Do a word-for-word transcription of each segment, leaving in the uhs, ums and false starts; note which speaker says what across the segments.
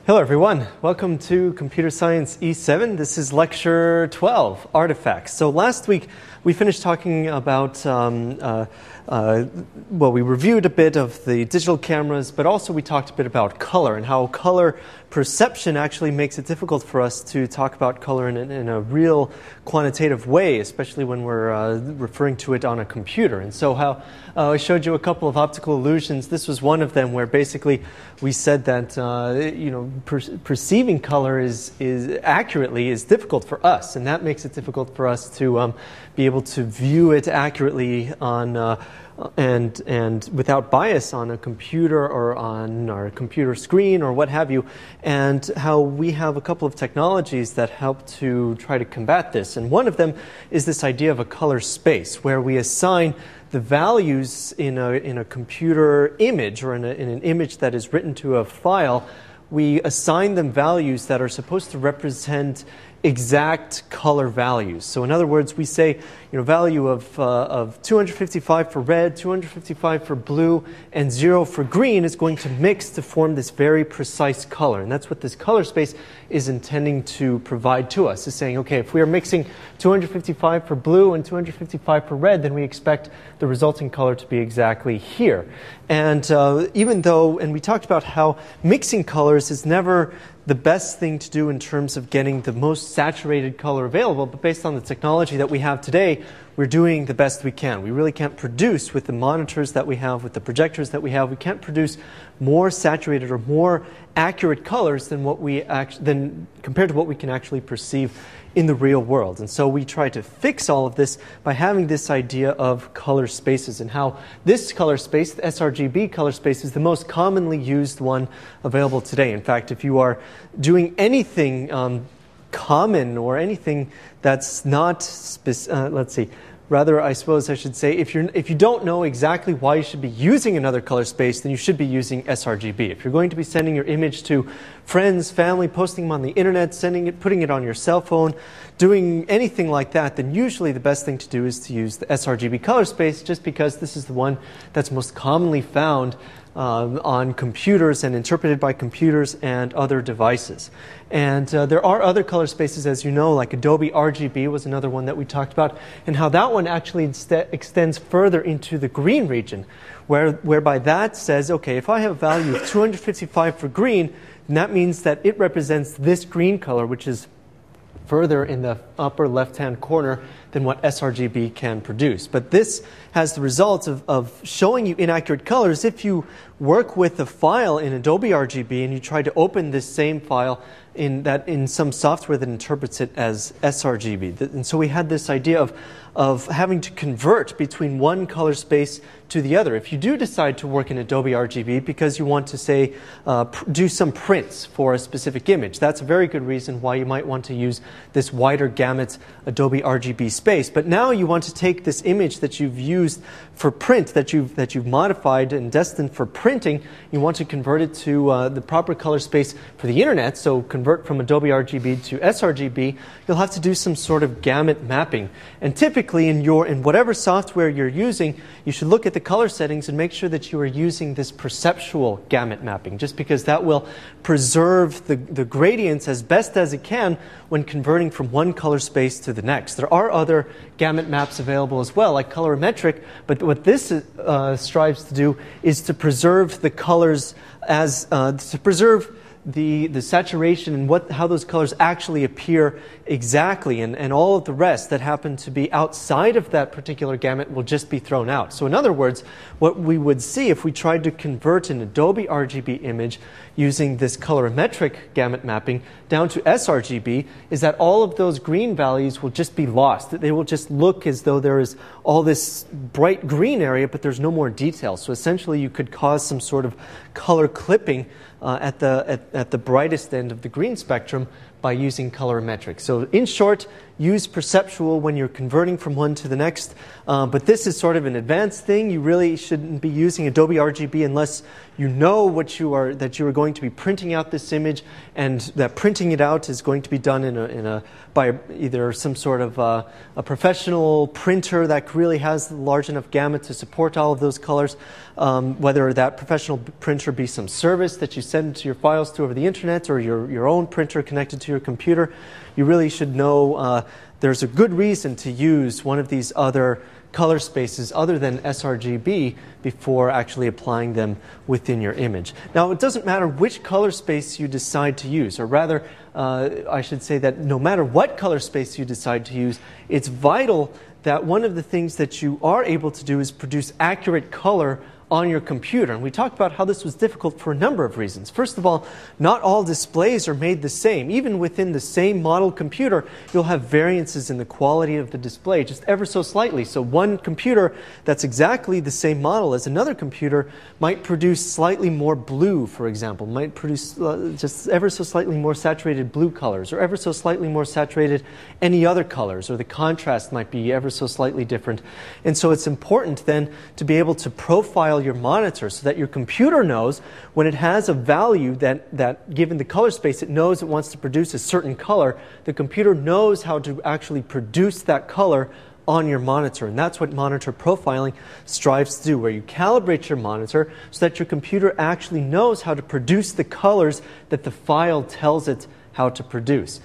Speaker 1: Hello everyone, welcome to Computer Science E seven. This is lecture twelve, Artifacts. So last week we finished talking about, um, uh, uh, well, we reviewed a bit of the digital cameras, but also we talked a bit about color and how color perception actually makes it difficult for us to talk about color in, in a real quantitative way, especially when we're uh, referring to it on a computer. And so how uh, I showed you a couple of optical illusions. This was one of them where basically we said that uh, you know per perceiving color is, is accurately is difficult for us, and that makes it difficult for us to um, be able to view it accurately on uh, and and without bias on a computer or on our computer screen or what have you, and how we have a couple of technologies that help to try to combat this. And one of them is this idea of a color space, where we assign the values in a in a computer image or in, a, in an image that is written to a file. We assign them values that are supposed to represent exact color values. So in other words, we say, you know, value of, uh, of two hundred fifty-five for red, two hundred fifty-five for blue, and zero for green is going to mix to form this very precise color. And that's what this color space is intending to provide to us. It's saying, okay, if we are mixing two hundred fifty-five for blue and two hundred fifty-five for red, then we expect the resulting color to be exactly here. And uh, even though, and we talked about how mixing colors is never the best thing to do in terms of getting the most saturated color available, but based on the technology that we have today, we're doing the best we can. We really can't produce, with the monitors that we have, with the projectors that we have, we can't produce more saturated or more accurate colors than what we act than compared to what we can actually perceive in the real world. And so we try to fix all of this by having this idea of color spaces, and how this color space, the sRGB color space, is the most commonly used one available today. In fact, if you are doing anything um, common or anything that's not, spec uh, let's see, rather, I suppose I should say, if, you're, if you don't know exactly why you should be using another color space, then you should be using sRGB. If you're going to be sending your image to friends, family, posting them on the internet, sending it, putting it on your cell phone, doing anything like that, then usually the best thing to do is to use the sRGB color space, just because this is the one that's most commonly found Um, on computers and interpreted by computers and other devices. And uh, there are other color spaces, as you know, like Adobe R G B was another one that we talked about, and how that one actually extends further into the green region, where, whereby that says, okay, if I have a value of two hundred fifty-five for green, then that means that it represents this green color, which is further in the upper left-hand corner than what sRGB can produce. But this has the result of, of showing you inaccurate colors. If you work with a file in Adobe R G B and you try to open this same file in, that, in some software that interprets it as sRGB. And so we had this idea of, of having to convert between one color space to the other. If you do decide to work in Adobe R G B because you want to, say, uh, pr do some prints for a specific image, that's a very good reason why you might want to use this wider gamut Adobe R G B space. But now you want to take this image that you've used for print, that you've, that you've modified and destined for printing, you want to convert it to uh, the proper color space for the internet, so convert from Adobe R G B to sRGB, you'll have to do some sort of gamut mapping. And typically in, your, in whatever software you're using, you should look at the color settings and make sure that you are using this perceptual gamut mapping, just because that will preserve the, the gradients as best as it can when converting from one color space to the next. There are other gamut maps available as well, like colorimetric, but what this uh, strives to do is to preserve the colors as, uh, to preserve the, the saturation and what, how those colors actually appear exactly, and, and all of the rest that happen to be outside of that particular gamut will just be thrown out. So in other words, what we would see if we tried to convert an Adobe R G B image using this colorimetric gamut mapping down to sRGB is that all of those green values will just be lost. They will just look as though there is all this bright green area, but there's no more detail. So essentially you could cause some sort of color clipping Uh, at, the, at, at the brightest end of the green spectrum by using colorimetric. So in short, use perceptual when you're converting from one to the next. Uh, but this is sort of an advanced thing. You really shouldn't be using Adobe R G B unless you know what you are, that you are going to be printing out this image, and that printing it out is going to be done in a, in a by either some sort of uh, a professional printer that really has large enough gamut to support all of those colors. Um, whether that professional printer be some service that you send to your files to over the internet, or your, your own printer connected to your computer, you really should know uh, there's a good reason to use one of these other color spaces other than sRGB before actually applying them within your image. Now, it doesn't matter which color space you decide to use, or rather, uh, I should say that no matter what color space you decide to use, it's vital that one of the things that you are able to do is produce accurate color on your computer. And we talked about how this was difficult for a number of reasons. First of all, not all displays are made the same. Even within the same model computer, you'll have variances in the quality of the display, just ever so slightly. So one computer that's exactly the same model as another computer might produce slightly more blue, for example, might produce uh, just ever so slightly more saturated blue colors, or ever so slightly more saturated any other colors, or the contrast might be ever so slightly different. And so it's important then to be able to profile your monitor so that your computer knows when it has a value that, that given the color space, it knows it wants to produce a certain color. The computer knows how to actually produce that color on your monitor. And that's what monitor profiling strives to do, where you calibrate your monitor so that your computer actually knows how to produce the colors that the file tells it how to produce.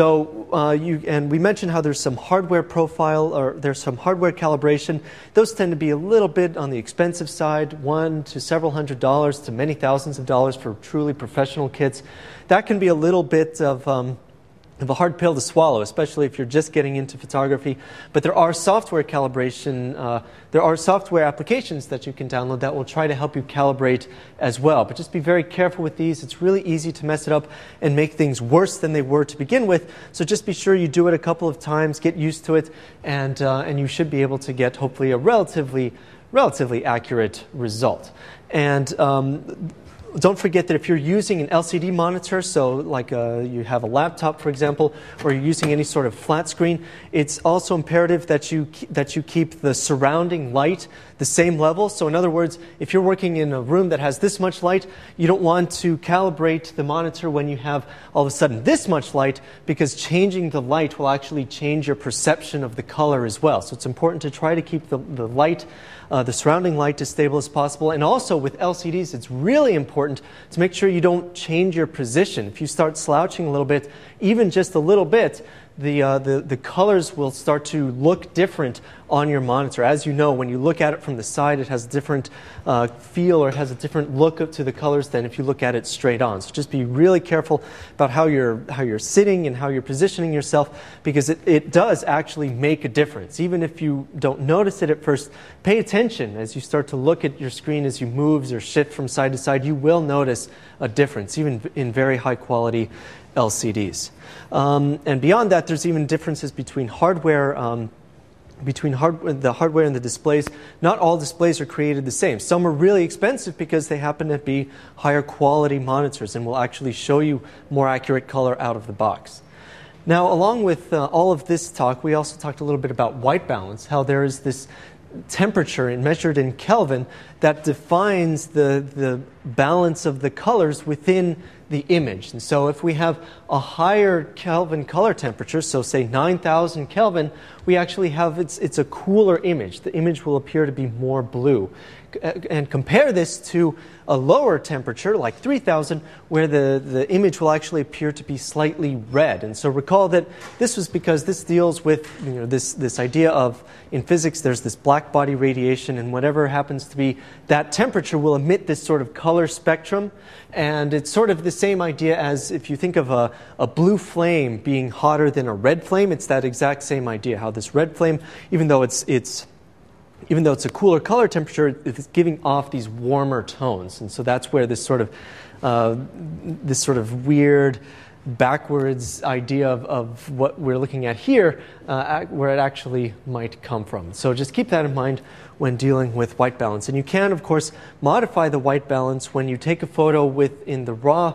Speaker 1: So uh, you, and we mentioned how there's some hardware profile, or there's some hardware calibration. Those tend to be a little bit on the expensive side, one to several hundred dollars to many thousands of dollars for truly professional kits. That can be a little bit of um, of a hard pill to swallow, especially if you're just getting into photography. But there are software calibration, uh, there are software applications that you can download that will try to help you calibrate as well. But just be very careful with these. It's really easy to mess it up and make things worse than they were to begin with. So just be sure you do it a couple of times, get used to it, and, uh, and you should be able to get hopefully a relatively, relatively accurate result. And um, don't forget that if you're using an L C D monitor, so like uh, you have a laptop, for example, or you're using any sort of flat screen, it's also imperative that you that you keep the surrounding light the same level. So in other words, if you're working in a room that has this much light, you don't want to calibrate the monitor when you have all of a sudden this much light, because changing the light will actually change your perception of the color as well. So it's important to try to keep the, the light, uh, the surrounding light as stable as possible. And also with L C Ds, it's really important to make sure you don't change your position. If you start slouching a little bit, even just a little bit, the, uh, the, the colors will start to look different on your monitor. As you know, when you look at it from the side, it has a different uh, feel, or it has a different look to the colors than if you look at it straight on. So just be really careful about how you're, how you're sitting and how you're positioning yourself, because it, it does actually make a difference. Even if you don't notice it at first, pay attention as you start to look at your screen as you move or shift from side to side. You will notice a difference, even in very high quality L C Ds. Um, and beyond that, there's even differences between hardware, um, between hard, the hardware and the displays. Not all displays are created the same. Some are really expensive because they happen to be higher quality monitors and will actually show you more accurate color out of the box. Now, along with uh, all of this talk, we also talked a little bit about white balance, how there is this temperature measured in Kelvin that defines the, the balance of the colors within the image. And so if we have a higher Kelvin color temperature, so say nine thousand Kelvin, we actually have, it's, it's a cooler image. The image will appear to be more blue. And compare this to a lower temperature, like three thousand, where the, the image will actually appear to be slightly red. And so recall that this was because this deals with, you know, this, this idea of, in physics, there's this black body radiation, and whatever happens to be that temperature will emit this sort of color spectrum. And it's sort of the same idea as if you think of a, a blue flame being hotter than a red flame. It's that exact same idea, how this red flame, even though it's, it's even though it's a cooler color temperature, it's giving off these warmer tones. And so that's where this sort of, uh, this sort of weird, backwards idea of, of what we're looking at here, uh, where it actually might come from. So just keep that in mind when dealing with white balance. And you can, of course, modify the white balance when you take a photo with in the raw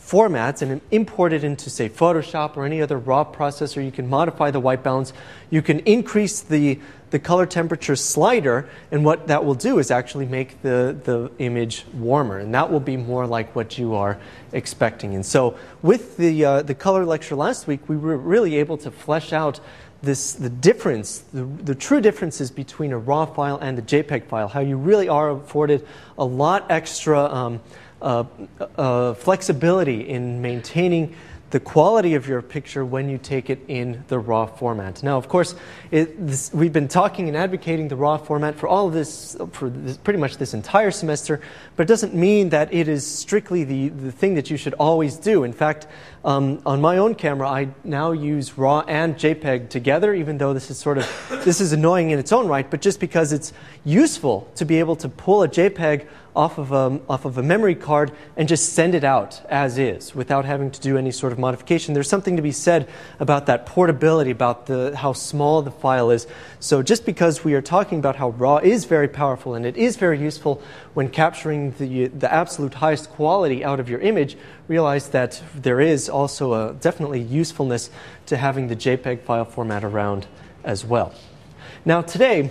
Speaker 1: formats and import it into, say, Photoshop or any other raw processor. You can modify the white balance. You can increase the, the color temperature slider, and what that will do is actually make the, the image warmer, and that will be more like what you are expecting. And so with the, uh, the color lecture last week, we were really able to flesh out this, the difference, the, the true differences between a RAW file and the JPEG file, how you really are afforded a lot extra um, Uh, uh, flexibility in maintaining the quality of your picture when you take it in the RAW format. Now, of course, it, this, we've been talking and advocating the RAW format for all of this, for this, pretty much this entire semester, but it doesn't mean that it is strictly the, the thing that you should always do. In fact, um, on my own camera, I now use RAW and JPEG together, even though this is sort of, this is annoying in its own right, but just because it's useful to be able to pull a JPEG off of, a, off of a memory card and just send it out as is without having to do any sort of modification. There's something to be said about that portability, about the, how small the file is. So just because we are talking about how RAW is very powerful and it is very useful when capturing the, the absolute highest quality out of your image, realize that there is also a definitely usefulness to having the JPEG file format around as well. Now today,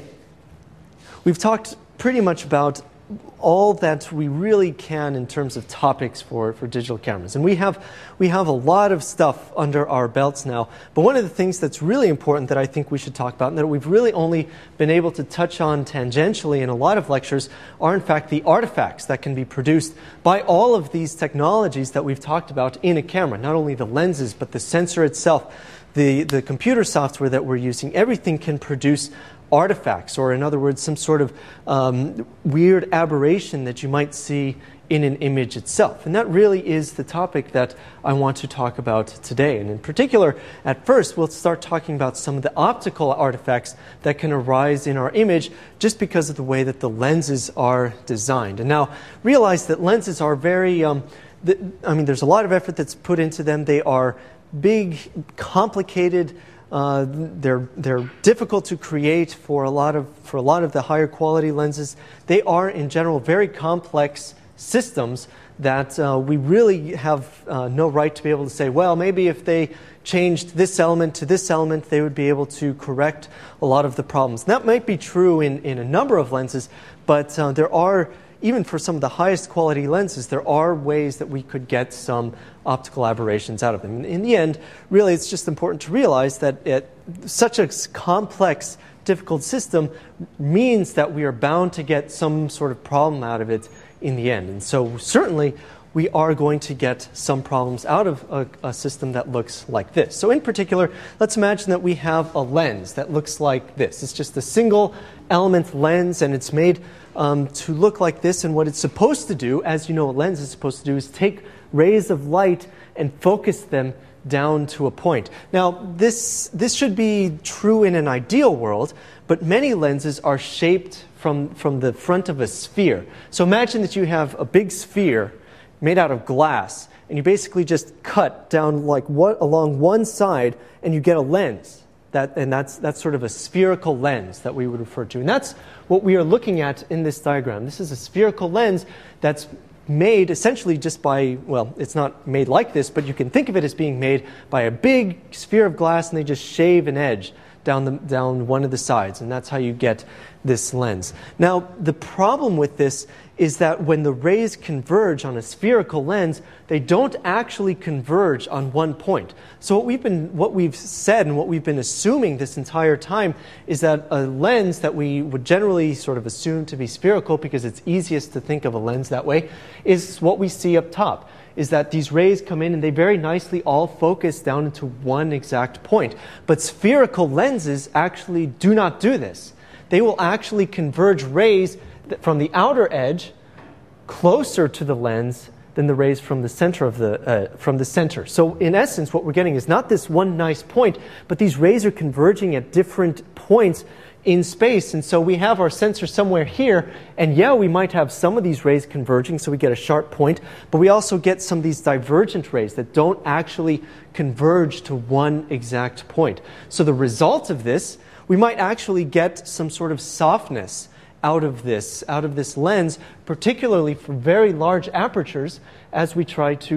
Speaker 1: we've talked pretty much about all that we really can in terms of topics for, for digital cameras. And we have, we have a lot of stuff under our belts now. But one of the things that's really important that I think we should talk about, and that we've really only been able to touch on tangentially in a lot of lectures, are in fact the artifacts that can be produced by all of these technologies that we've talked about in a camera. Not only the lenses, but the sensor itself, the, the computer software that we're using. Everything can produce artifacts, or in other words, some sort of um, weird aberration that you might see in an image itself. And that really is the topic that I want to talk about today. And in particular, at first, we'll start talking about some of the optical artifacts that can arise in our image just because of the way that the lenses are designed. And now, realize that lenses are very, um, th I mean, there's a lot of effort that's put into them. They are big, complicated. Uh, they're they're difficult to create for a lot of for a lot of the higher quality lenses. They are in general very complex systems that uh, we really have uh, no right to be able to say, well, maybe if they changed this element to this element, they would be able to correct a lot of the problems. And that might be true in in a number of lenses, but uh, there are, even for some of the highest quality lenses, there are ways that we could get some optical aberrations out of them. In the end, really, it's just important to realize that it, such a complex, difficult system means that we are bound to get some sort of problem out of it in the end. And so certainly, we are going to get some problems out of a, a system that looks like this. So in particular, let's imagine that we have a lens that looks like this. It's just a single element lens, and it's made um, to look like this. And what it's supposed to do, as you know, a lens is supposed to do, is take rays of light and focus them down to a point. Now, this, this should be true in an ideal world, but many lenses are shaped from, from the front of a sphere. So imagine that you have a big sphere made out of glass, and you basically just cut down like what, along one side, and you get a lens. That, and that's, that's sort of a spherical lens that we would refer to. And that's what we are looking at in this diagram. This is a spherical lens that's made essentially just by, well, it's not made like this, but you can think of it as being made by a big sphere of glass, and they just shave an edge down, the, down one of the sides, and that's how you get this lens. Now, the problem with this is that when the rays converge on a spherical lens, they don't actually converge on one point. So what we've been, what we've said and what we've been assuming this entire time is that a lens that we would generally sort of assume to be spherical, because it's easiest to think of a lens that way, is what we see up top. Is that these rays come in and they very nicely all focus down into one exact point. But spherical lenses actually do not do this. They will actually converge rays from the outer edge closer to the lens than the rays from the center of the uh, from the center. So in essence, what we're getting is not this one nice point, but these rays are converging at different points in space. And so we have our sensor somewhere here, and yeah, we might have some of these rays converging, so we get a sharp point, but we also get some of these divergent rays that don't actually converge to one exact point. So the result of this, we might actually get some sort of softness out of this, out of this lens, particularly for very large apertures, as we try to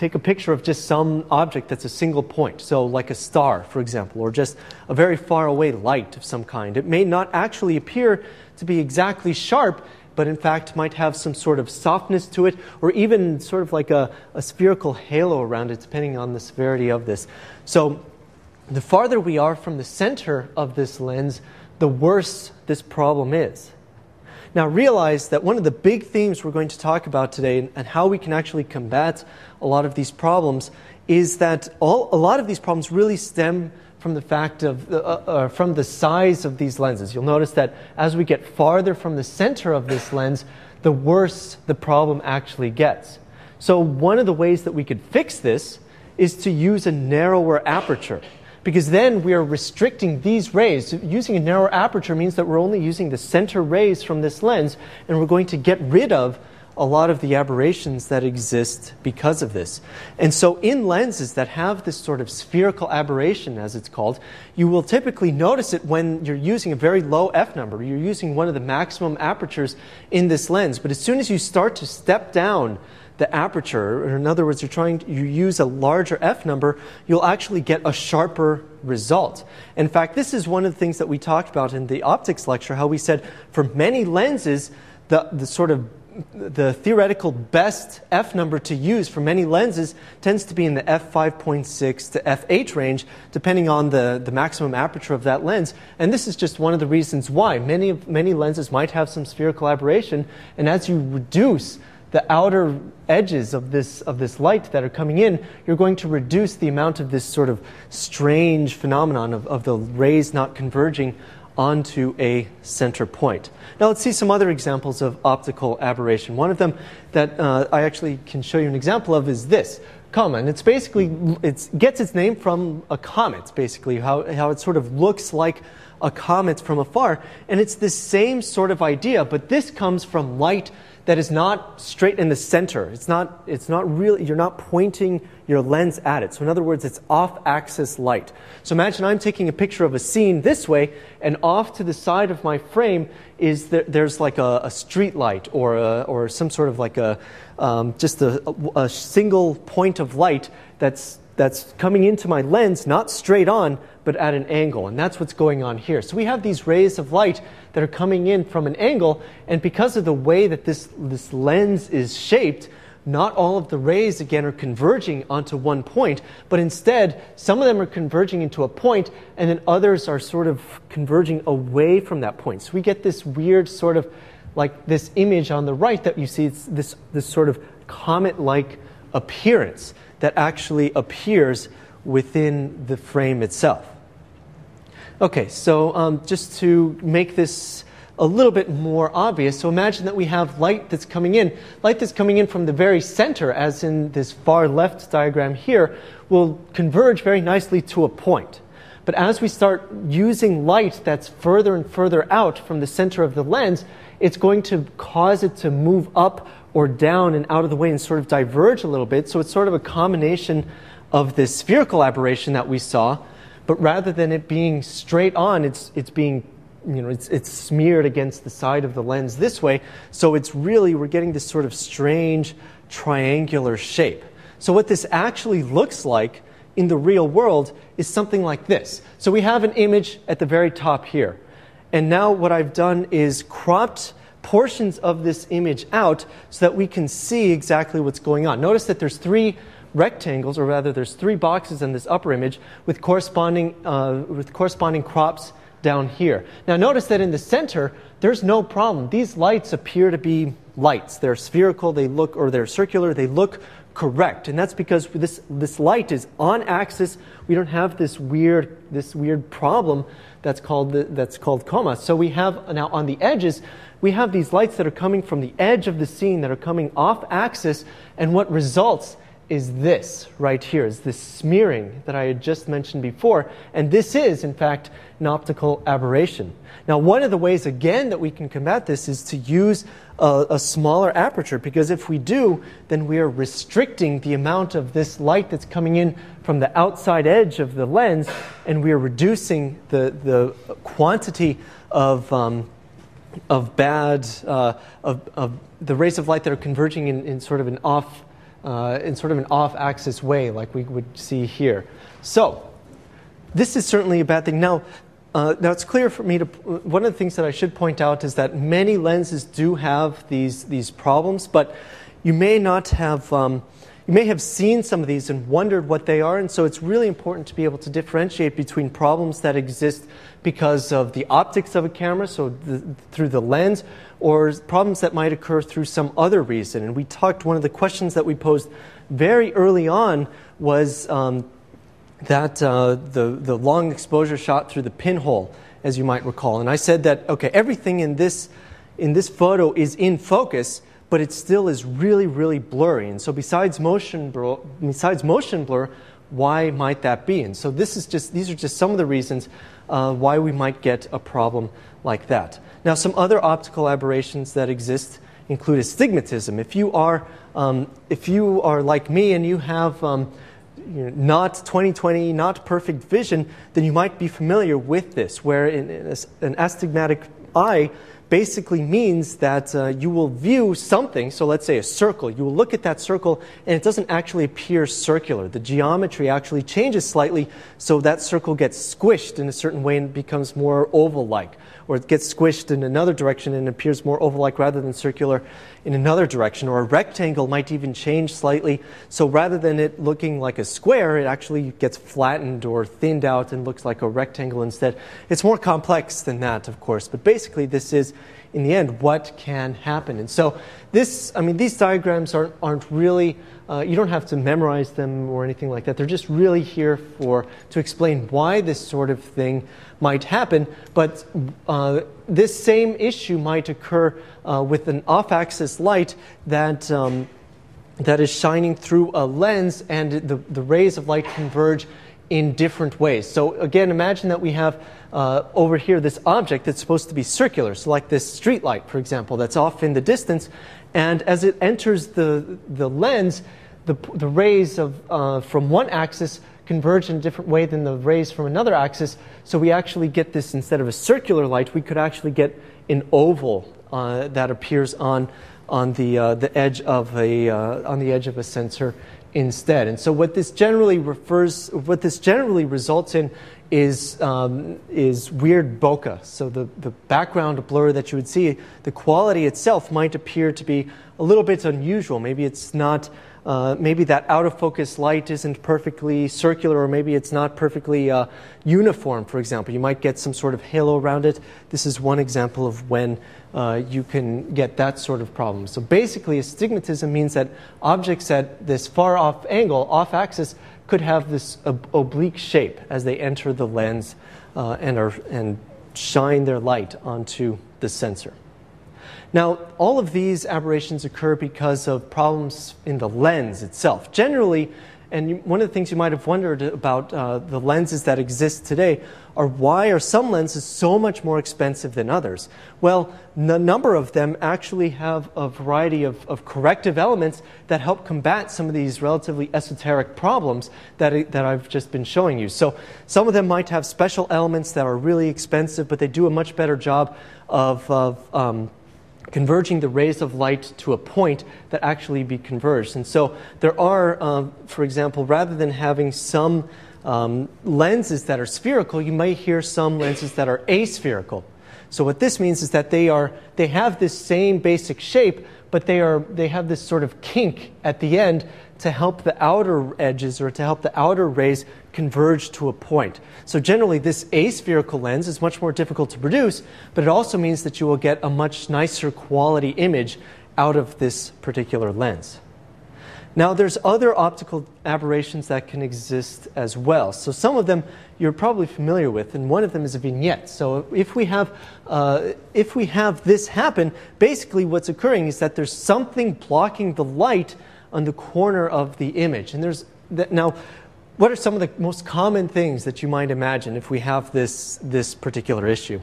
Speaker 1: take a picture of just some object that's a single point, so like a star, for example, or just a very far away light of some kind, it may not actually appear to be exactly sharp, but in fact might have some sort of softness to it, or even sort of like a, a spherical halo around it, depending on the severity of this. So the farther we are from the center of this lens, the worse this problem is. Now realize that one of the big themes we're going to talk about today, and how we can actually combat a lot of these problems, is that all, a lot of these problems really stem from the fact of, uh, uh, from the size of these lenses. You'll notice that as we get farther from the center of this lens, the worse the problem actually gets. So one of the ways that we could fix this is to use a narrower aperture, because then we are restricting these rays. Using a narrower aperture means that we're only using the center rays from this lens, and we're going to get rid of a lot of the aberrations that exist because of this. And so in lenses that have this sort of spherical aberration, as it's called, you will typically notice it when you're using a very low f number. You're using one of the maximum apertures in this lens. But as soon as you start to step down the aperture, or in other words, you're trying to, you use a larger f number, you'll actually get a sharper result. In fact, this is one of the things that we talked about in the optics lecture, how we said for many lenses, the, the sort of the theoretical best f number to use for many lenses tends to be in the f five point six to f eight range, depending on the, the maximum aperture of that lens. And this is just one of the reasons why. Many, many lenses might have some spherical aberration, and as you reduce the outer edges of this, of this light that are coming in, you're going to reduce the amount of this sort of strange phenomenon of, of the rays not converging onto a center point. Now let's see some other examples of optical aberration. One of them that uh, I actually can show you an example of is this, coma. And it's basically, it gets its name from a comet, basically, how, how it sort of looks like a comet from afar. And it's the same sort of idea, but this comes from light that is not straight in the center. It's not, it's not really, you're not pointing your lens at it. So in other words, it's off-axis light. So imagine I'm taking a picture of a scene this way, and off to the side of my frame is there, there's like a, a street light, or a, or some sort of like a um, just a, a single point of light that's that's coming into my lens, not straight on, but at an angle. And that's what's going on here. So we have these rays of light that are coming in from an angle, and because of the way that this, this lens is shaped, not all of the rays, again, are converging onto one point, but instead, some of them are converging into a point, and then others are sort of converging away from that point. So we get this weird sort of, like this image on the right that you see, it's this, this sort of comet-like appearance that actually appears within the frame itself. Okay, so um, just to make this a little bit more obvious, so imagine that we have light that's coming in. Light that's coming in from the very center, as in this far left diagram here, will converge very nicely to a point. But as we start using light that's further and further out from the center of the lens, it's going to cause it to move up or down and out of the way and sort of diverge a little bit. So it's sort of a combination of this spherical aberration that we saw, but rather than it being straight on, it's it's being, you know, it's it's smeared against the side of the lens this way. So it's really, we're getting this sort of strange triangular shape. So what this actually looks like in the real world is something like this. So we have an image at the very top here. And now what I've done is cropped portions of this image out so that we can see exactly what's going on. Notice that there's three rectangles, or rather there's three boxes in this upper image with corresponding, uh, with corresponding crops down here. Now notice that in the center, there's no problem. These lights appear to be lights. They're spherical, they look, or they're circular, they look correct. And that's because this, this light is on axis. We don't have this weird, this weird problem that's called, the, that's called coma. So we have, now on the edges, we have these lights that are coming from the edge of the scene that are coming off axis, and what results is this right here, is this smearing that I had just mentioned before, and this is, in fact, an optical aberration. Now, one of the ways, again, that we can combat this is to use a, a smaller aperture, because if we do, then we are restricting the amount of this light that's coming in from the outside edge of the lens, and we are reducing the, the quantity of um, of bad, uh, of, of the rays of light that are converging in, in sort of an off, uh, in sort of an off-axis way like we would see here. So this is certainly a bad thing. Now, uh, now it's clear for me to, one of the things that I should point out is that many lenses do have these, these problems, but you may not have, um, you may have seen some of these and wondered what they are, and so it's really important to be able to differentiate between problems that exist because of the optics of a camera, so the, through the lens, or problems that might occur through some other reason. And we talked, one of the questions that we posed very early on was um, that uh, the, the long exposure shot through the pinhole, as you might recall. And I said that, okay, everything in this, in this photo is in focus, but it still is really, really blurry. And so besides motion blur, besides motion blur, why might that be? And so this is just, these are just some of the reasons uh, why we might get a problem like that. Now, some other optical aberrations that exist include astigmatism. If you are, um, if you are like me and you have um, you know, not twenty twenty, not perfect vision, then you might be familiar with this, where in, in a, an astigmatic eye basically means that uh, you will view something, so let's say a circle, you will look at that circle and it doesn't actually appear circular. The geometry actually changes slightly, so that circle gets squished in a certain way and becomes more oval-like, or it gets squished in another direction and appears more oval-like rather than circular in another direction, or a rectangle might even change slightly, so rather than it looking like a square, it actually gets flattened or thinned out and looks like a rectangle instead. It's more complex than that, of course, but basically this is, in the end, what can happen. And so this, I mean, these diagrams aren't, aren't really, uh, you don't have to memorize them or anything like that. They're just really here for, to explain why this sort of thing might happen. But uh, this same issue might occur uh, with an off-axis light that, um, that is shining through a lens, and the, the rays of light converge in different ways. So again, imagine that we have uh, over here this object that's supposed to be circular, so like this street light, for example, that's off in the distance, and as it enters the, the lens, the, the rays of, uh, from one axis converge in a different way than the rays from another axis, so we actually get this, instead of a circular light, we could actually get an oval uh, that appears on, on the, uh, the edge of a, uh, on the edge of a sensor instead. And so what this generally refers, what this generally results in is, um, is weird bokeh. So the, the background blur that you would see, the quality itself might appear to be a little bit unusual. Maybe it's not, uh, maybe that out of focus light isn't perfectly circular, or maybe it's not perfectly uh, uniform, for example. You might get some sort of halo around it. This is one example of when uh, you can get that sort of problem. So basically, astigmatism means that objects at this far off angle, off axis, could have this ob oblique shape as they enter the lens uh, and, are, and shine their light onto the sensor. Now, all of these aberrations occur because of problems in the lens itself. Generally, and you, one of the things you might have wondered about uh, the lenses that exist today are, why are some lenses so much more expensive than others? Well, a number of them actually have a variety of, of corrective elements that help combat some of these relatively esoteric problems that, that I've just been showing you. So some of them might have special elements that are really expensive, but they do a much better job of, of um, converging the rays of light to a point that actually be converged. And so there are, uh, for example, rather than having some um, lenses that are spherical, you may hear some lenses that are aspherical. So what this means is that they are, they have this same basic shape, but they are, they have this sort of kink at the end to help the outer edges, or to help the outer rays converge to a point. So generally, this aspherical lens is much more difficult to produce, but it also means that you will get a much nicer quality image out of this particular lens. Now, there's other optical aberrations that can exist as well. So some of them you're probably familiar with, and one of them is a vignette. So if we have, uh, if we have this happen, basically what's occurring is that there's something blocking the light on the corner of the image. And there's that, now, what are some of the most common things that you might imagine if we have this, this particular issue?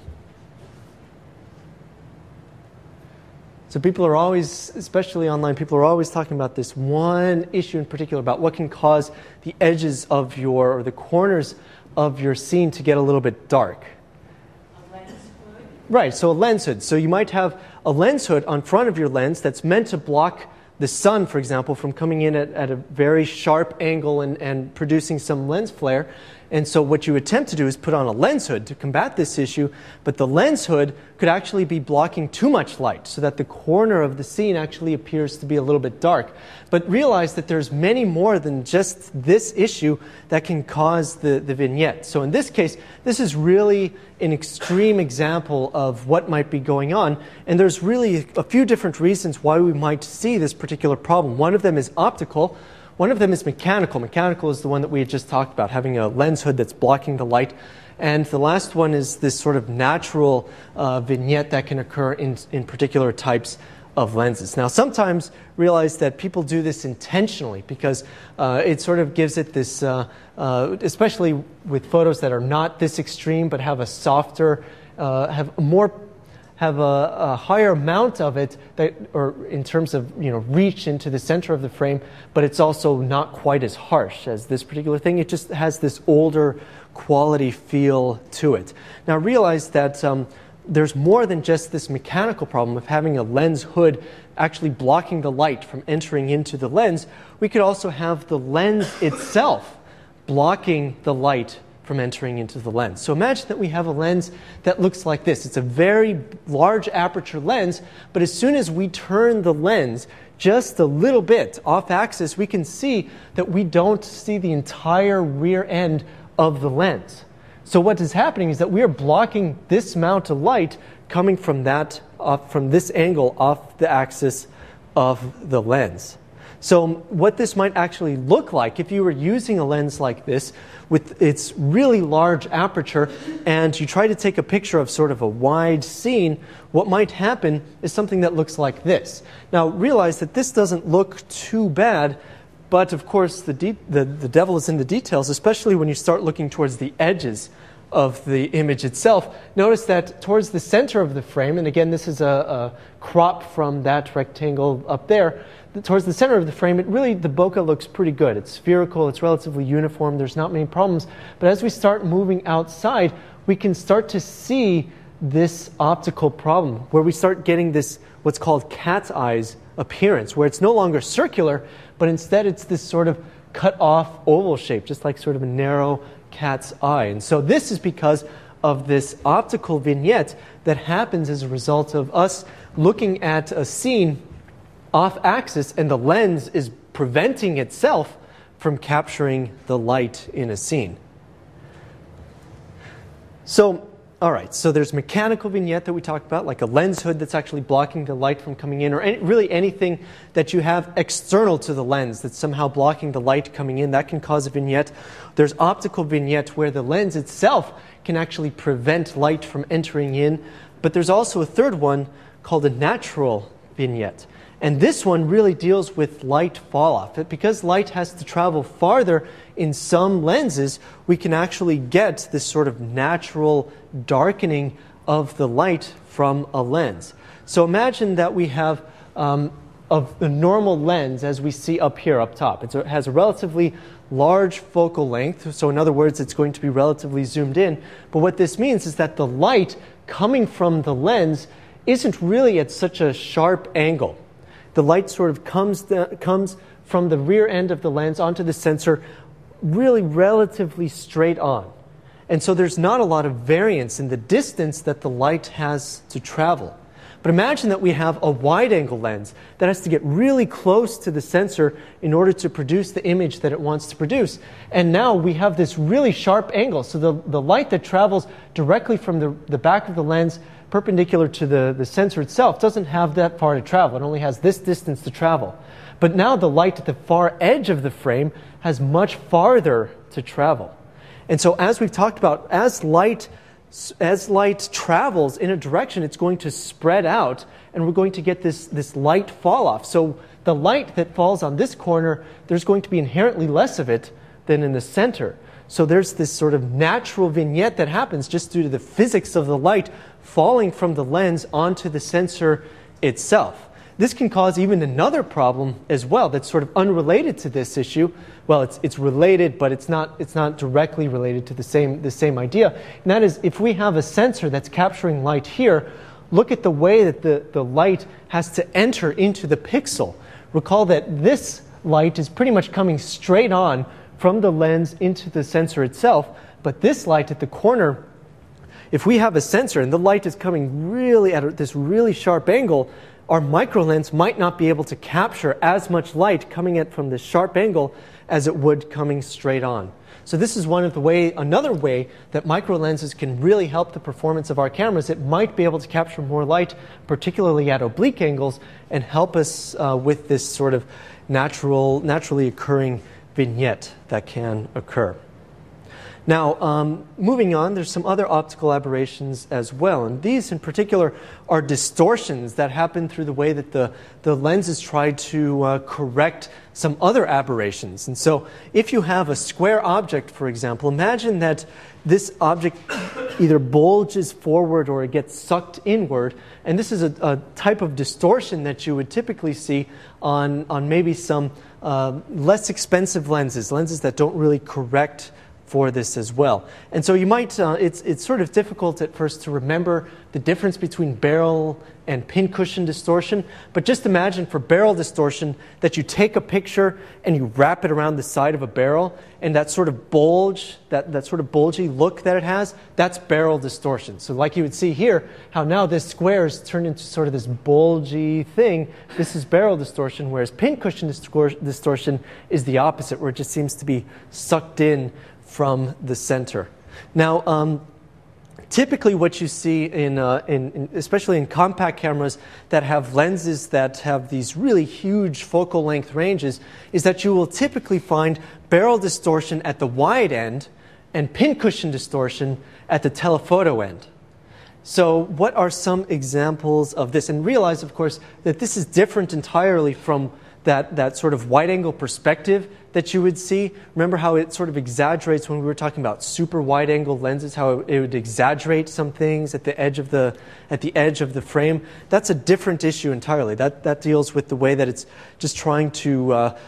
Speaker 1: So people are always, especially online, people are always talking about this one issue in particular, about what can cause the edges of your, or the corners of your scene to get a little bit dark.
Speaker 2: A lens hood?
Speaker 1: Right, so a lens hood. So you might have a lens hood on front of your lens that's meant to block the sun, for example, from coming in at, at a very sharp angle and, and producing some lens flare. And so what you attempt to do is put on a lens hood to combat this issue, but the lens hood could actually be blocking too much light so that the corner of the scene actually appears to be a little bit dark. But realize that there's many more than just this issue that can cause the, the vignette. So in this case, this is really an extreme example of what might be going on, and there's really a few different reasons why we might see this particular problem. One of them is optical. One of them is mechanical. Mechanical is the one that we had just talked about, having a lens hood that's blocking the light. And the last one is this sort of natural uh, vignette that can occur in, in particular types of lenses. Now, sometimes realize that people do this intentionally because uh, it sort of gives it this, uh, uh, especially with photos that are not this extreme but have a softer, uh, have more have a, a higher amount of it, that, or in terms of you know reach into the center of the frame, but it's also not quite as harsh as this particular thing. It just has this older quality feel to it. Now realize that um, there's more than just this mechanical problem of having a lens hood actually blocking the light from entering into the lens. We could also have the lens itself blocking the light from entering into the lens. So imagine that we have a lens that looks like this. It's a very large aperture lens, but as soon as we turn the lens just a little bit off axis, we can see that we don't see the entire rear end of the lens. So what is happening is that we are blocking this amount of light coming from that, off, from this angle off the axis of the lens. So what this might actually look like if you were using a lens like this with its really large aperture and you try to take a picture of sort of a wide scene, what might happen is something that looks like this. Now realize that this doesn't look too bad, but of course the, de the, the devil is in the details, especially when you start looking towards the edges of the image itself. Notice that towards the center of the frame, and again this is a, a crop from that rectangle up there, towards the center of the frame, it really, the bokeh looks pretty good. It's spherical, it's relatively uniform, there's not many problems. But as we start moving outside, we can start to see this optical problem, where we start getting this, what's called cat's eyes appearance, where it's no longer circular, but instead it's this sort of cut off oval shape, just like sort of a narrow cat's eye. And so this is because of this optical vignette that happens as a result of us looking at a scene off axis, and the lens is preventing itself from capturing the light in a scene. So, all right, so there's mechanical vignette that we talked about, like a lens hood that's actually blocking the light from coming in, or any, really anything that you have external to the lens that's somehow blocking the light coming in, that can cause a vignette. There's optical vignette where the lens itself can actually prevent light from entering in, but there's also a third one called a natural vignette. And this one really deals with light fall-off. Because light has to travel farther in some lenses, we can actually get this sort of natural darkening of the light from a lens. So imagine that we have um, a, a normal lens as we see up here, up top. It's a, it has a relatively large focal length, so in other words, it's going to be relatively zoomed in. But what this means is that the light coming from the lens isn't really at such a sharp angle. The light sort of comes, comes from the rear end of the lens onto the sensor really relatively straight on. And so there's not a lot of variance in the distance that the light has to travel. But imagine that we have a wide-angle lens that has to get really close to the sensor in order to produce the image that it wants to produce. And now we have this really sharp angle. So the, the light that travels directly from the, the back of the lens perpendicular to the, the sensor itself doesn't have that far to travel. It only has this distance to travel. But now the light at the far edge of the frame has much farther to travel. And so as we've talked about, as light, as light travels in a direction, it's going to spread out, and we're going to get this, this light fall off. So the light that falls on this corner, there's going to be inherently less of it than in the center. So there's this sort of natural vignette that happens just due to the physics of the light falling from the lens onto the sensor itself. This can cause even another problem as well that's sort of unrelated to this issue. Well, it's, it's related, but it's not, it's not directly related to the same, the same idea. And that is, if we have a sensor that's capturing light here, look at the way that the, the light has to enter into the pixel. recall that this light is pretty much coming straight on from the lens into the sensor itself, but this light at the corner, if we have a sensor and the light is coming really at this really sharp angle, our micro lens might not be able to capture as much light coming at from this sharp angle as it would coming straight on. So this is one of the way, another way that micro lenses can really help the performance of our cameras. It might be able to capture more light, particularly at oblique angles, and help us uh, with this sort of natural, naturally occurring vignette that can occur. Now, um, moving on, there's some other optical aberrations as well. And these in particular are distortions that happen through the way that the, the lenses try to uh, correct some other aberrations. And so if you have a square object, for example, imagine that this object either bulges forward or it gets sucked inward. And this is a, a type of distortion that you would typically see on, on maybe some uh, less expensive lenses, lenses that don't really correct for this as well. And so you might, uh, it's, it's sort of difficult at first to remember the difference between barrel and pincushion distortion, but just imagine for barrel distortion that you take a picture and you wrap it around the side of a barrel, and that sort of bulge, that, that sort of bulgy look that it has, that's barrel distortion. So like you would see here, how now this square is turned into sort of this bulgy thing, this is barrel distortion, whereas pincushion distor- distortion is the opposite, where it just seems to be sucked in from the center. Now, um, typically what you see in, uh, in, in, especially in compact cameras that have lenses that have these really huge focal length ranges, is that you will typically find barrel distortion at the wide end and pincushion distortion at the telephoto end. So what are some examples of this? And realize, of course, that this is different entirely from that, that sort of wide-angle perspective that you would see. Remember how it sort of exaggerates when we were talking about super wide-angle lenses, how it would exaggerate some things at the edge of the, at the edge of the frame? That's a different issue entirely. That, that deals with the way that it's just trying to uh,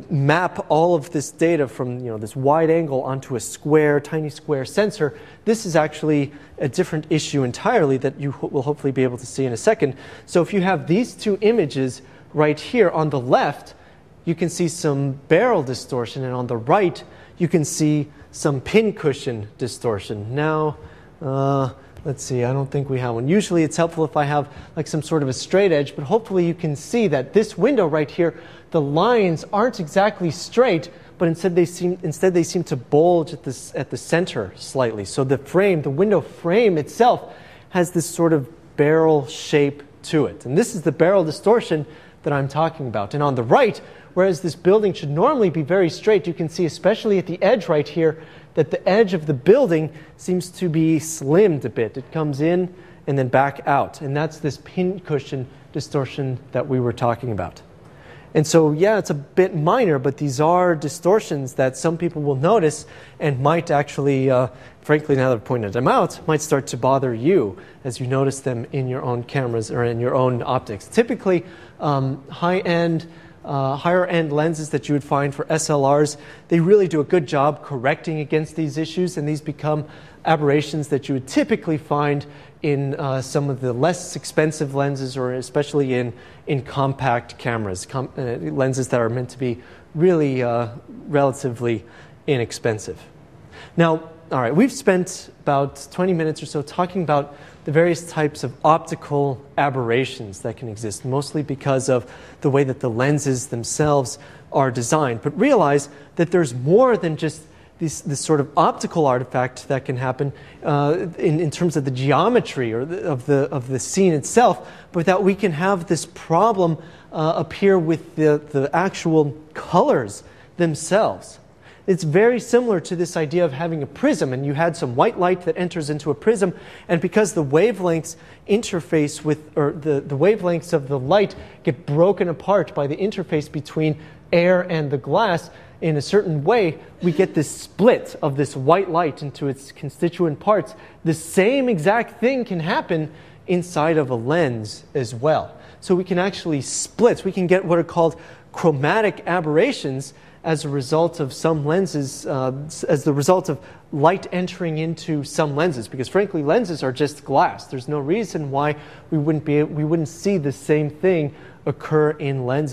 Speaker 1: map all of this data from, you know, this wide angle onto a square, tiny square sensor. This is actually a different issue entirely that you ho- will hopefully be able to see in a second. So if you have these two images right here on the left, you can see some barrel distortion, and on the right, you can see some pincushion distortion. Now, uh, let's see, I don't think we have one. Usually it's helpful if I have like some sort of a straight edge, but hopefully you can see that this window right here, the lines aren't exactly straight, but instead they seem, instead they seem to bulge at, this, at the center slightly. So the frame, the window frame itself, has this sort of barrel shape to it. And this is the barrel distortion that I'm talking about. And on the right, whereas this building should normally be very straight, you can see, especially at the edge right here, that the edge of the building seems to be slimmed a bit. It comes in and then back out. And that's this pincushion distortion that we were talking about. And so, yeah, it's a bit minor, but these are distortions that some people will notice and might actually, uh, frankly, now that I've pointed them out, might start to bother you as you notice them in your own cameras or in your own optics. Typically, um, high-end, uh, higher-end lenses that you would find for S L Rs, they really do a good job correcting against these issues, and these become aberrations that you would typically find in uh, some of the less expensive lenses, or especially in, in compact cameras, com uh, lenses that are meant to be really uh, relatively inexpensive. Now, all right, we've spent about twenty minutes or so talking about the various types of optical aberrations that can exist, mostly because of the way that the lenses themselves are designed. But realize that there's more than just This, this sort of optical artifact that can happen uh, in, in terms of the geometry or the, of, the, of the scene itself, but that we can have this problem uh, appear with the, the actual colors themselves. It's very similar to this idea of having a prism, and you had some white light that enters into a prism, and because the wavelengths interface with, or the, the wavelengths of the light get broken apart by the interface between air and the glass, in a certain way, we get this split of this white light into its constituent parts. The same exact thing can happen inside of a lens as well. So we can actually split. We can get what are called chromatic aberrations as a result of some lenses, uh, as the result of light entering into some lenses. Because frankly, lenses are just glass. There's no reason why we wouldn't be, we wouldn't see the same thing occur in lenses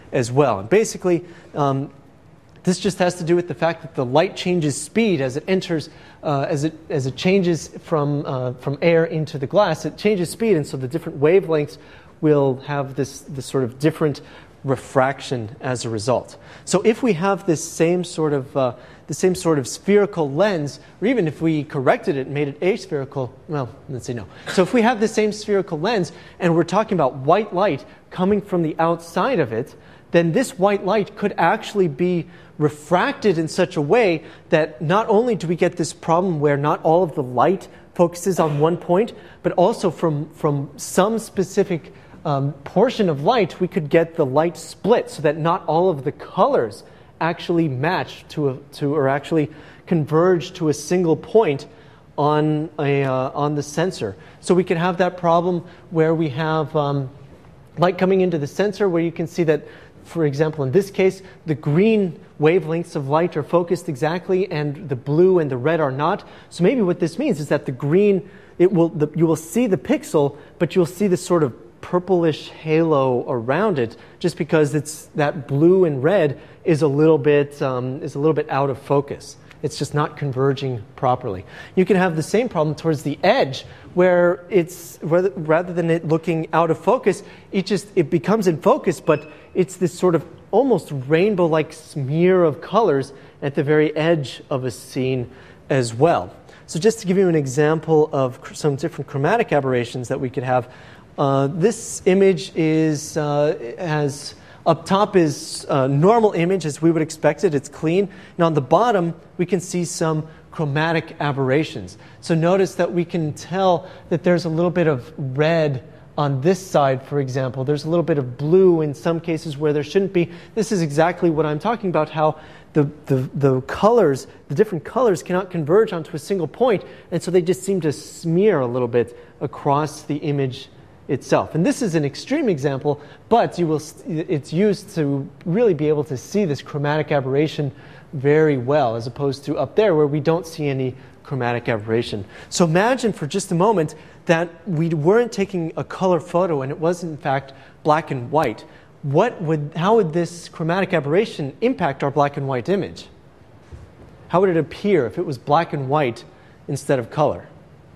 Speaker 1: as well. And basically, um, this just has to do with the fact that the light changes speed as it enters, uh, as it as it changes from uh, from air into the glass. It changes speed, and so the different wavelengths will have this this sort of different refraction as a result. So if we have this same sort of uh, the same sort of spherical lens, or even if we corrected it and made it aspherical, well, let's say no. So if we have the same spherical lens and we're talking about white light coming from the outside of it, then this white light could actually be refracted in such a way that not only do we get this problem where not all of the light focuses on one point, but also from, from some specific um, portion of light, we could get the light split so that not all of the colors actually match to, a, to or actually converge to a single point on, a, uh, on the sensor. So we could have that problem where we have um, light coming into the sensor where you can see that, for example, in this case, the green wavelengths of light are focused exactly and the blue and the red are not. So maybe what this means is that the green, it will, the, you will see the pixel, but you'll see this sort of purplish halo around it just because it's that blue and red is a little bit um, is a little bit out of focus. It's just not converging properly. You can have the same problem towards the edge where it's rather, rather than it looking out of focus, it just it becomes in focus, but it's this sort of almost rainbow-like smear of colors at the very edge of a scene as well. So just to give you an example of some different chromatic aberrations that we could have, uh, this image is uh, has up top is a normal image as we would expect it. It's clean. And on the bottom, we can see some chromatic aberrations. So notice that we can tell that there's a little bit of red on this side, for example. There's a little bit of blue in some cases where there shouldn't be. This is exactly what I'm talking about, how the, the, the colors, the different colors cannot converge onto a single point, and so they just seem to smear a little bit across the image itself. And this is an extreme example, but you will, it's used to really be able to see this chromatic aberration very well, as opposed to up there where we don't see any chromatic aberration. So imagine for just a moment that we weren't taking a color photo and it was in fact black and white. What would, how would this chromatic aberration impact our black and white image? How would it appear if it was black and white instead of color?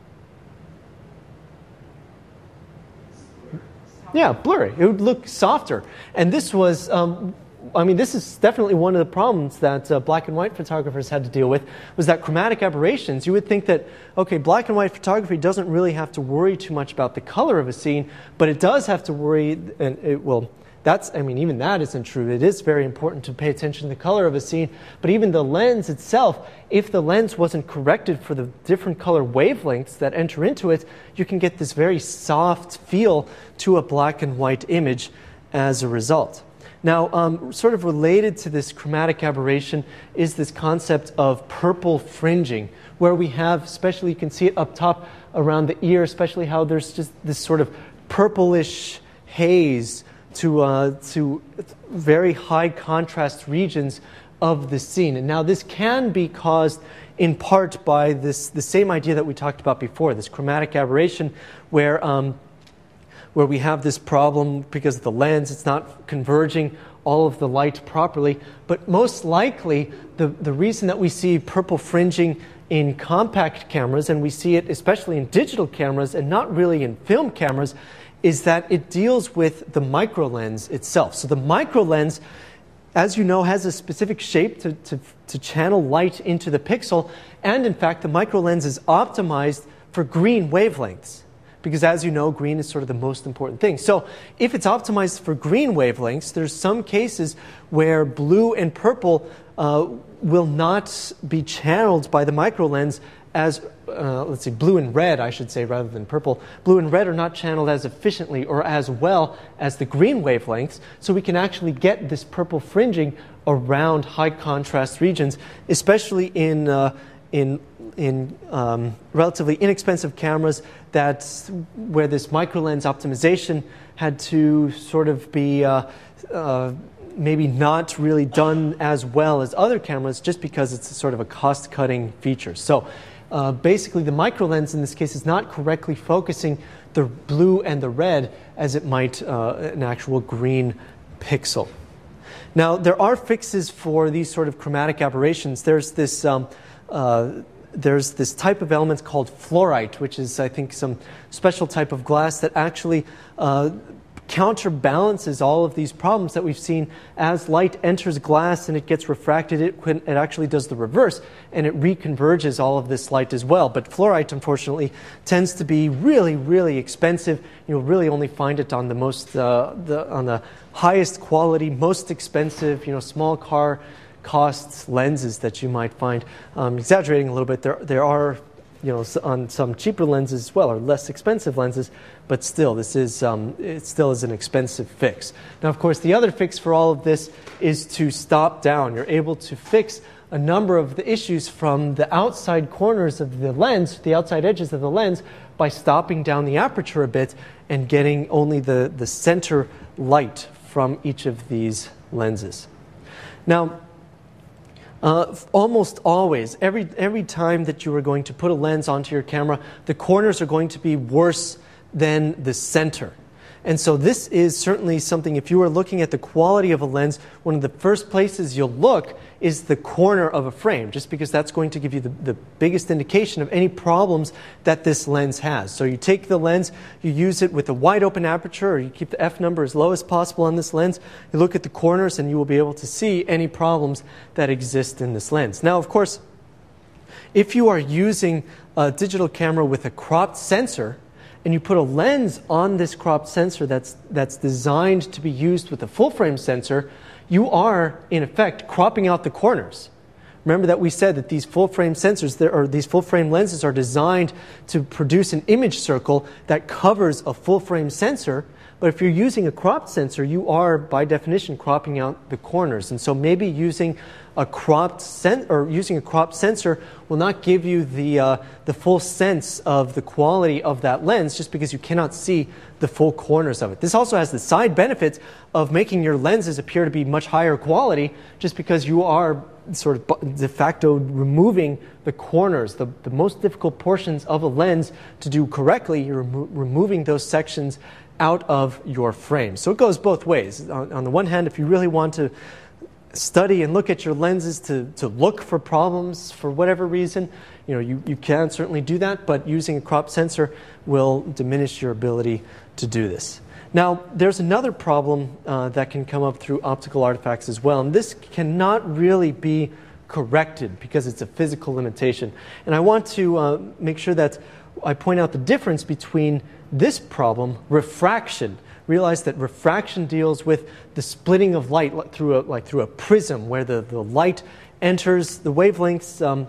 Speaker 1: Yeah, blurry. It would look softer. And this was, um, I mean, this is definitely one of the problems that uh, black and white photographers had to deal with, was that chromatic aberrations. You would think that, okay, black and white photography doesn't really have to worry too much about the color of a scene, but it does have to worry, and it will, that's, I mean, even that isn't true. It is very important to pay attention to the color of a scene, but even the lens itself, if the lens wasn't corrected for the different color wavelengths that enter into it, you can get this very soft feel to a black and white image as a result. Now, um, sort of related to this chromatic aberration is this concept of purple fringing, where we have, especially you can see it up top around the ear, especially how there's just this sort of purplish haze to, uh, to very high contrast regions of the scene. And now this can be caused in part by this the same idea that we talked about before, this chromatic aberration, where um, where we have this problem because of the lens, it's not converging all of the light properly. But most likely, the, the reason that we see purple fringing in compact cameras, and we see it especially in digital cameras and not really in film cameras, is that it deals with the micro lens itself. So the micro lens, as you know, has a specific shape to, to, to channel light into the pixel, and in fact the micro lens is optimized for green wavelengths. Because as you know, green is sort of the most important thing. So if it's optimized for green wavelengths, there's some cases where blue and purple uh, will not be channeled by the micro lens as, uh, let's see, blue and red, I should say, rather than purple. Blue and red are not channeled as efficiently or as well as the green wavelengths, so we can actually get this purple fringing around high contrast regions, especially in uh, in in um, relatively inexpensive cameras that's where this micro lens optimization had to sort of be uh, uh, maybe not really done as well as other cameras, just because it's a sort of a cost-cutting feature. So uh, basically the micro lens in this case is not correctly focusing the blue and the red as it might uh, an actual green pixel. Now, there are fixes for these sort of chromatic aberrations. There's this, um, uh, there's this type of element called fluorite, which is, I think, some special type of glass that actually uh, counterbalances all of these problems that we've seen. As light enters glass and it gets refracted, it, it actually does the reverse, and it reconverges all of this light as well. But fluorite, unfortunately, tends to be really, really expensive. You'll really only find it on the most, uh, the, on the highest quality, most expensive, you know, small car costs lenses that you might find. Um, exaggerating a little bit, there, there are, you know, on some cheaper lenses as well, or less expensive lenses, but still, this is, um, it still is an expensive fix. Now, of course, the other fix for all of this is to stop down. You're able to fix a number of the issues from the outside corners of the lens, the outside edges of the lens, by stopping down the aperture a bit and getting only the, the center light from each of these lenses. Now, Uh, almost always, every, every time that you are going to put a lens onto your camera, the corners are going to be worse than the center. And so this is certainly something, if you are looking at the quality of a lens, one of the first places you'll look is the corner of a frame, just because that's going to give you the, the biggest indication of any problems that this lens has. So you take the lens, you use it with a wide open aperture, or you keep the F number as low as possible on this lens, you look at the corners and you will be able to see any problems that exist in this lens. Now, of course, if you are using a digital camera with a cropped sensor, and you put a lens on this cropped sensor that's, that's designed to be used with a full-frame sensor, you are, in effect, cropping out the corners. Remember that we said that these full-frame sensors, there, or these full-frame lenses are designed to produce an image circle that covers a full-frame sensor, but if you're using a cropped sensor, you are, by definition, cropping out the corners. And so maybe using a cropped sen or using a cropped sensor will not give you the uh, the full sense of the quality of that lens, just because you cannot see the full corners of it. This also has the side benefits of making your lenses appear to be much higher quality, just because you are sort of de facto removing the corners, the, the most difficult portions of a lens to do correctly. You're remo removing those sections out of your frame. So it goes both ways. On, on the one hand, if you really want to study and look at your lenses to, to look for problems for whatever reason, you know, you, you can certainly do that, but using a cropped sensor will diminish your ability to do this. Now, there's another problem uh, that can come up through optical artifacts as well, and this cannot really be corrected because it's a physical limitation. And I want to uh, make sure that I point out the difference between this problem, refraction. Realize that refraction deals with the splitting of light through a, like through a prism, where the, the light enters the wavelengths, um,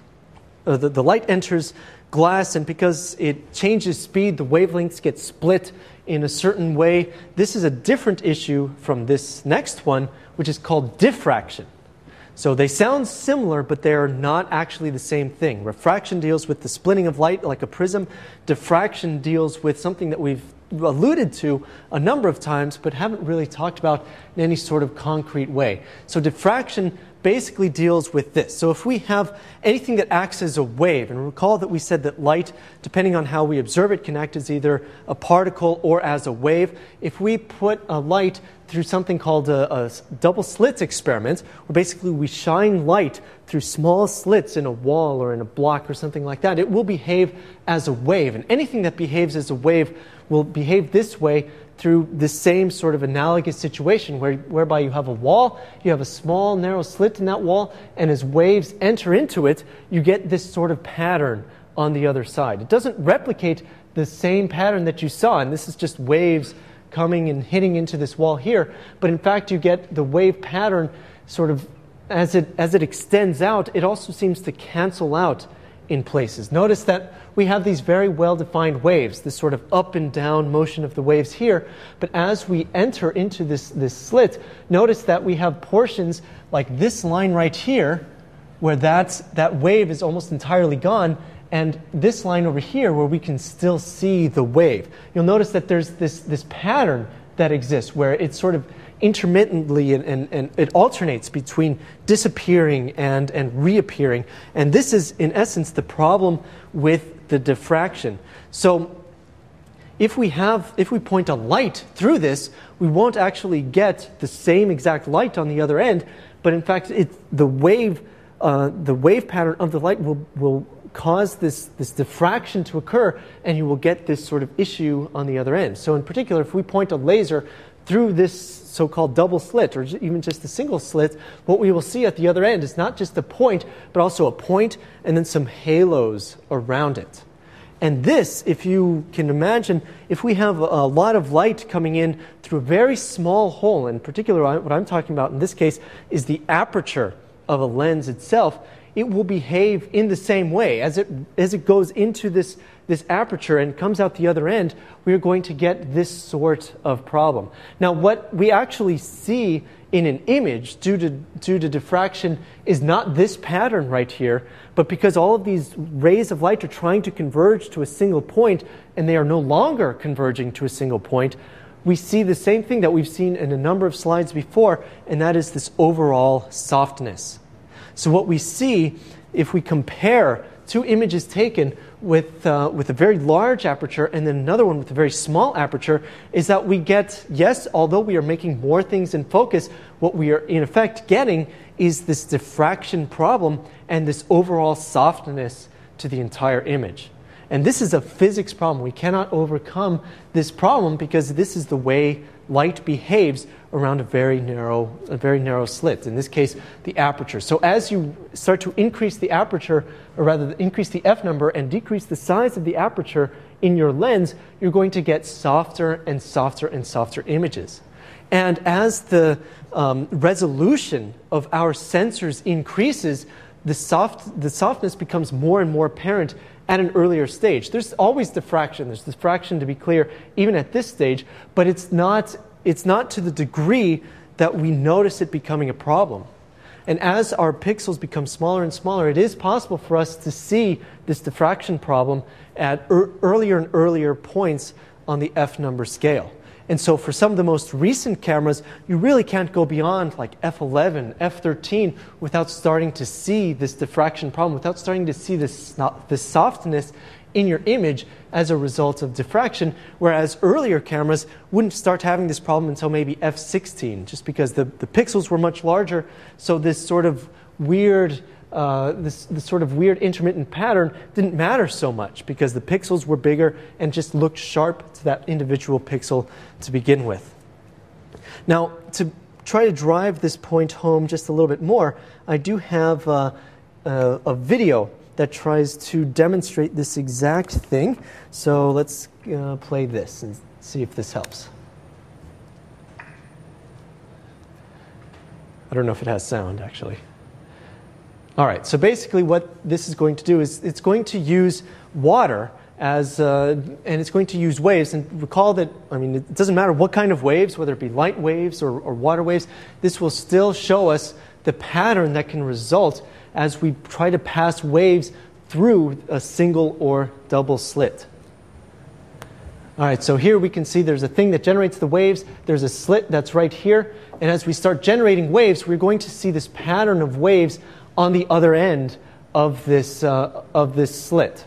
Speaker 1: uh, the, the light enters glass, and because it changes speed, the wavelengths get split in a certain way. This is a different issue from this next one, which is called diffraction. So they sound similar, but they are not actually the same thing. Refraction deals with the splitting of light like a prism. Diffraction deals with something that we've alluded to a number of times, but haven't really talked about in any sort of concrete way. So diffraction basically deals with this. So if we have anything that acts as a wave, and recall that we said that light, depending on how we observe it, can act as either a particle or as a wave. If we put a light through something called a, a double slit experiment, where basically we shine light through small slits in a wall or in a block or something like that, it will behave as a wave. And anything that behaves as a wave will behave this way through the same sort of analogous situation, where, whereby you have a wall, you have a small narrow slit in that wall, and as waves enter into it, you get this sort of pattern on the other side. It doesn't replicate the same pattern that you saw, and this is just waves coming and hitting into this wall here, but in fact you get the wave pattern sort of, as it, as it extends out, it also seems to cancel out in places. Notice that we have these very well-defined waves, this sort of up and down motion of the waves here, but as we enter into this, this slit, notice that we have portions like this line right here, where that's, that wave is almost entirely gone, and this line over here where we can still see the wave. You'll notice that there's this, this pattern that exists where it's sort of intermittently and, and, and it alternates between disappearing and, and reappearing. And this is, in essence, the problem with the diffraction. So if we have, if we point a light through this, we won't actually get the same exact light on the other end, but in fact, it, the wave, uh, the wave pattern of the light will will cause this this diffraction to occur, and you will get this sort of issue on the other end. So, in particular, if we point a laser through this so-called double slit, or even just a single slit, what we will see at the other end is not just a point, but also a point and then some halos around it. And this, if you can imagine, if we have a lot of light coming in through a very small hole, in particular what I'm talking about in this case is the aperture of a lens itself, it will behave in the same way. As it, as it goes into this, this aperture and comes out the other end, we are going to get this sort of problem. Now, what we actually see in an image due to, due to diffraction is not this pattern right here, but because all of these rays of light are trying to converge to a single point, and they are no longer converging to a single point, we see the same thing that we've seen in a number of slides before, and that is this overall softness. So what we see, if we compare two images taken with, uh, with a very large aperture and then another one with a very small aperture, is that we get, yes, although we are making more things in focus, what we are in effect getting is this diffraction problem and this overall softness to the entire image. And this is a physics problem. We cannot overcome this problem because this is the way light behaves around a very narrow, a very narrow slit. In this case, the aperture. So as you start to increase the aperture, or rather increase the F number and decrease the size of the aperture in your lens, you're going to get softer and softer and softer images. And as the um, resolution of our sensors increases, the soft, the softness becomes more and more apparent at an earlier stage. There's always diffraction. There's diffraction, to be clear, even at this stage, but it's not, it's not to the degree that we notice it becoming a problem. And as our pixels become smaller and smaller, it is possible for us to see this diffraction problem at er earlier and earlier points on the F number scale. And so for some of the most recent cameras, you really can't go beyond like F eleven, F thirteen without starting to see this diffraction problem, without starting to see this, this softness in your image as a result of diffraction, whereas earlier cameras wouldn't start having this problem until maybe F sixteen, just because the, the pixels were much larger, so this sort of weird Uh, this, this sort of weird intermittent pattern didn't matter so much because the pixels were bigger and just looked sharp to that individual pixel to begin with. Now, to try to drive this point home just a little bit more, I do have uh, a, a video that tries to demonstrate this exact thing. So let's uh, play this and see if this helps. I don't know if it has sound, actually. All right, so basically what this is going to do is it's going to use water as, uh, and it's going to use waves. And recall that, I mean, it doesn't matter what kind of waves, whether it be light waves or, or water waves, this will still show us the pattern that can result as we try to pass waves through a single or double slit. All right, so here we can see there's a thing that generates the waves. There's a slit that's right here. And as we start generating waves, we're going to see this pattern of waves on the other end of this, uh, of this slit.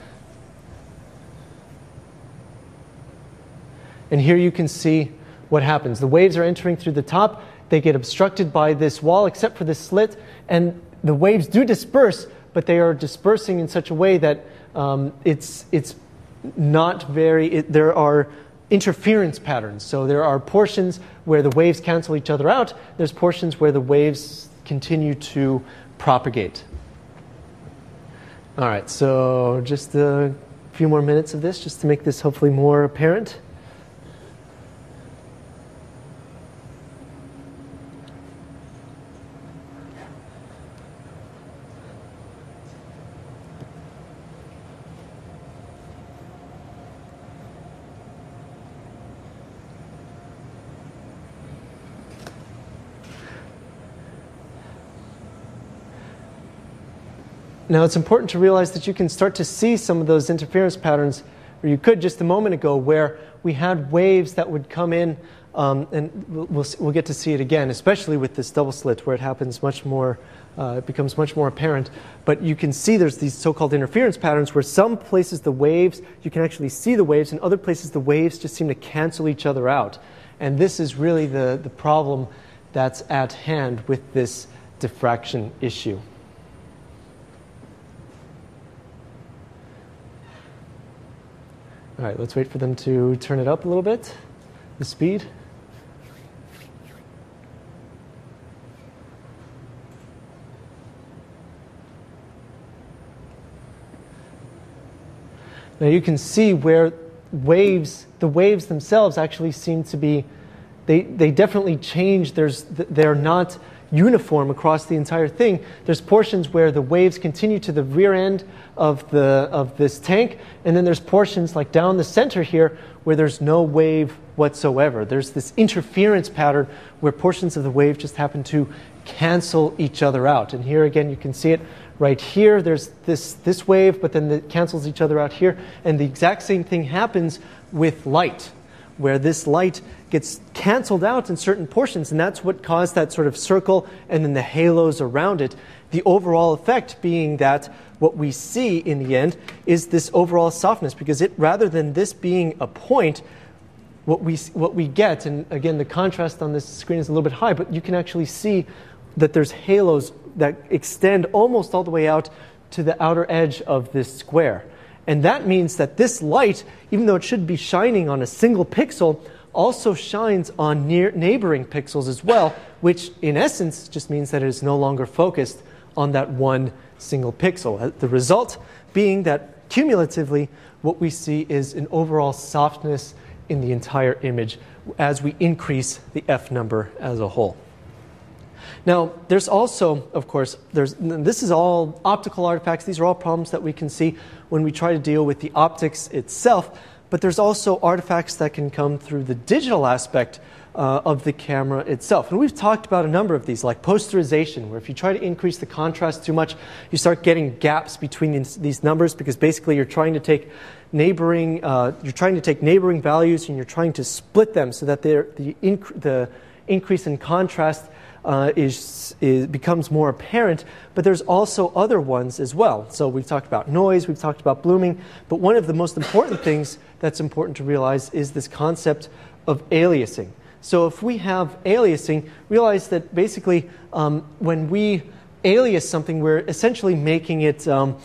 Speaker 1: And here you can see what happens. The waves are entering through the top. They get obstructed by this wall except for this slit. And the waves do disperse, but they are dispersing in such a way that um, it's, it's not very, it, there are interference patterns. So there are portions where the waves cancel each other out. There's portions where the waves continue to propagate. All right, so just a few more minutes of this just to make this hopefully more apparent. Now, it's important to realize that you can start to see some of those interference patterns, or you could just a moment ago, where we had waves that would come in, um, and we'll, we'll get to see it again, especially with this double slit, where it happens much more Uh, it becomes much more apparent. But you can see there's these so-called interference patterns where some places the waves, you can actually see the waves, and other places the waves just seem to cancel each other out. And this is really the, the problem that's at hand with this diffraction issue. All right, let's wait for them to turn it up a little bit, the speed. Now you can see where waves, the waves themselves actually seem to be, they, they definitely change. There's, they're not uniform across the entire thing. There's portions where the waves continue to the rear end of, the, of this tank, and then there's portions like down the center here where there's no wave whatsoever. There's this interference pattern where portions of the wave just happen to cancel each other out. And here again you can see it. Right here, there's this, this wave, but then it cancels each other out here. And the exact same thing happens with light, where this light gets canceled out in certain portions, and that's what caused that sort of circle and then the halos around it. The overall effect being that what we see in the end is this overall softness, because it, rather than this being a point, what we, what we get, and again, the contrast on this screen is a little bit high, but you can actually see that there's halos that extend almost all the way out to the outer edge of this square. And that means that this light, even though it should be shining on a single pixel, also shines on near neighboring pixels as well, which in essence just means that it is no longer focused on that one single pixel. The result being that cumulatively what we see is an overall softness in the entire image as we increase the F number as a whole. Now, there's also, of course, there's, this is all optical artifacts. These are all problems that we can see when we try to deal with the optics itself. But there's also artifacts that can come through the digital aspect uh, of the camera itself. And we've talked about a number of these, like posterization, where if you try to increase the contrast too much, you start getting gaps between these, these numbers, because basically you're trying to take neighboring, uh, you're trying to take neighboring values and you're trying to split them so that the, inc the increase in contrast Uh, is, is, becomes more apparent, but there's also other ones as well. So we've talked about noise, we've talked about blooming, but one of the most important things that's important to realize is this concept of aliasing. So if we have aliasing, realize that basically um, when we alias something, we're essentially making it um,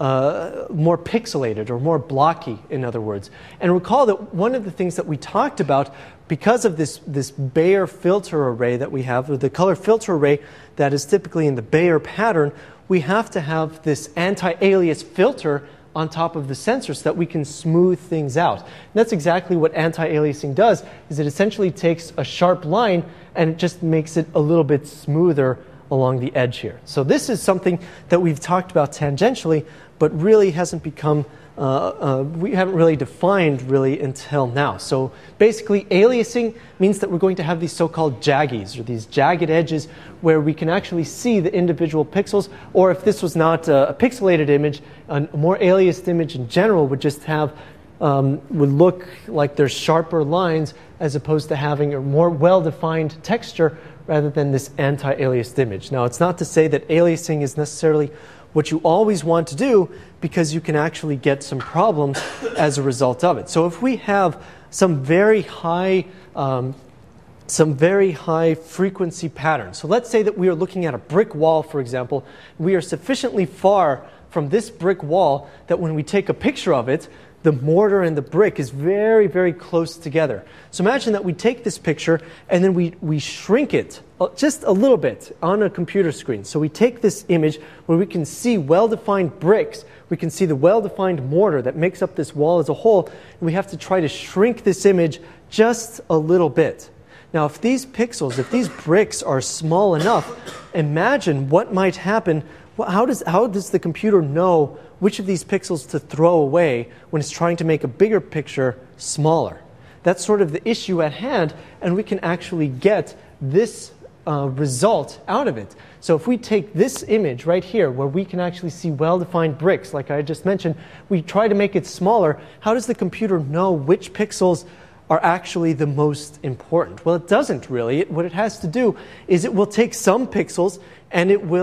Speaker 1: uh, more pixelated or more blocky, in other words. And recall that one of the things that we talked about, because of this, this Bayer filter array that we have, or the color filter array that is typically in the Bayer pattern, we have to have this anti-alias filter on top of the sensor so that we can smooth things out. And that's exactly what anti-aliasing does, is it essentially takes a sharp line and it just makes it a little bit smoother along the edge here. So this is something that we've talked about tangentially, but really hasn't become Uh, uh, we haven't really defined really until now. So basically aliasing means that we're going to have these so-called jaggies, or these jagged edges where we can actually see the individual pixels, or if this was not a, a pixelated image, a more aliased image in general would just have, um, would look like there's sharper lines as opposed to having a more well-defined texture rather than this anti-aliased image. Now, it's not to say that aliasing is necessarily what you always want to do, because you can actually get some problems as a result of it. So if we have some very high, um, some very high frequency patterns. So let's say that we are looking at a brick wall, for example. We are sufficiently far from this brick wall that when we take a picture of it, the mortar and the brick is very, very close together. So imagine that we take this picture and then we, we shrink it just a little bit on a computer screen. So we take this image where we can see well-defined bricks, we can see the well-defined mortar that makes up this wall as a whole, and we have to try to shrink this image just a little bit. Now, if these pixels, if these bricks are small enough, imagine what might happen. How does, how does the computer know which of these pixels to throw away when it's trying to make a bigger picture smaller? That's sort of the issue at hand, and we can actually get this uh, result out of it. So if we take this image right here, where we can actually see well-defined bricks, like I just mentioned, we try to make it smaller, how does the computer know which pixels are actually the most important? Well, it doesn't really. It, what it has to do is it will take some pixels and it will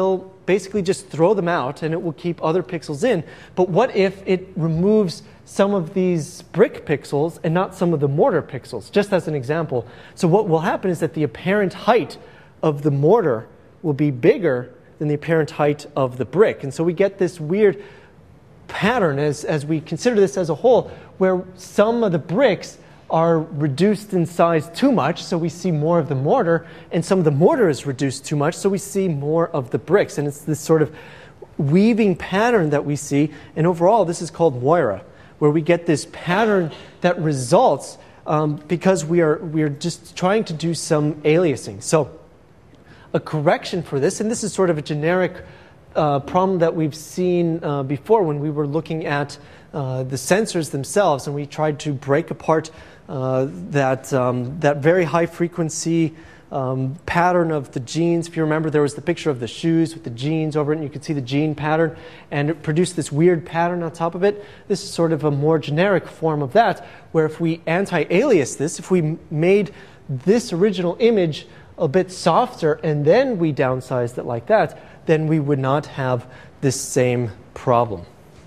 Speaker 1: basically just throw them out and it will keep other pixels in. But what if it removes some of these brick pixels and not some of the mortar pixels, just as an example? So what will happen is that the apparent height of the mortar will be bigger than the apparent height of the brick. And so we get this weird pattern as, as we consider this as a whole, where some of the bricks are reduced in size too much, so we see more of the mortar, and some of the mortar is reduced too much, so we see more of the bricks. And it's this sort of weaving pattern that we see, and overall this is called Moira, where we get this pattern that results um, because we are, we are just trying to do some aliasing. So a correction for this, and this is sort of a generic uh, problem that we've seen uh, before when we were looking at uh, the sensors themselves, and we tried to break apart uh, that, um, that very high frequency um, pattern of the genes. If you remember, there was the picture of the shoes with the genes over it, and you could see the gene pattern, and it produced this weird pattern on top of it. This is sort of a more generic form of that, where if we anti-alias this, if we made this original image a bit softer and then we downsized it like that, then we would not have this same problem.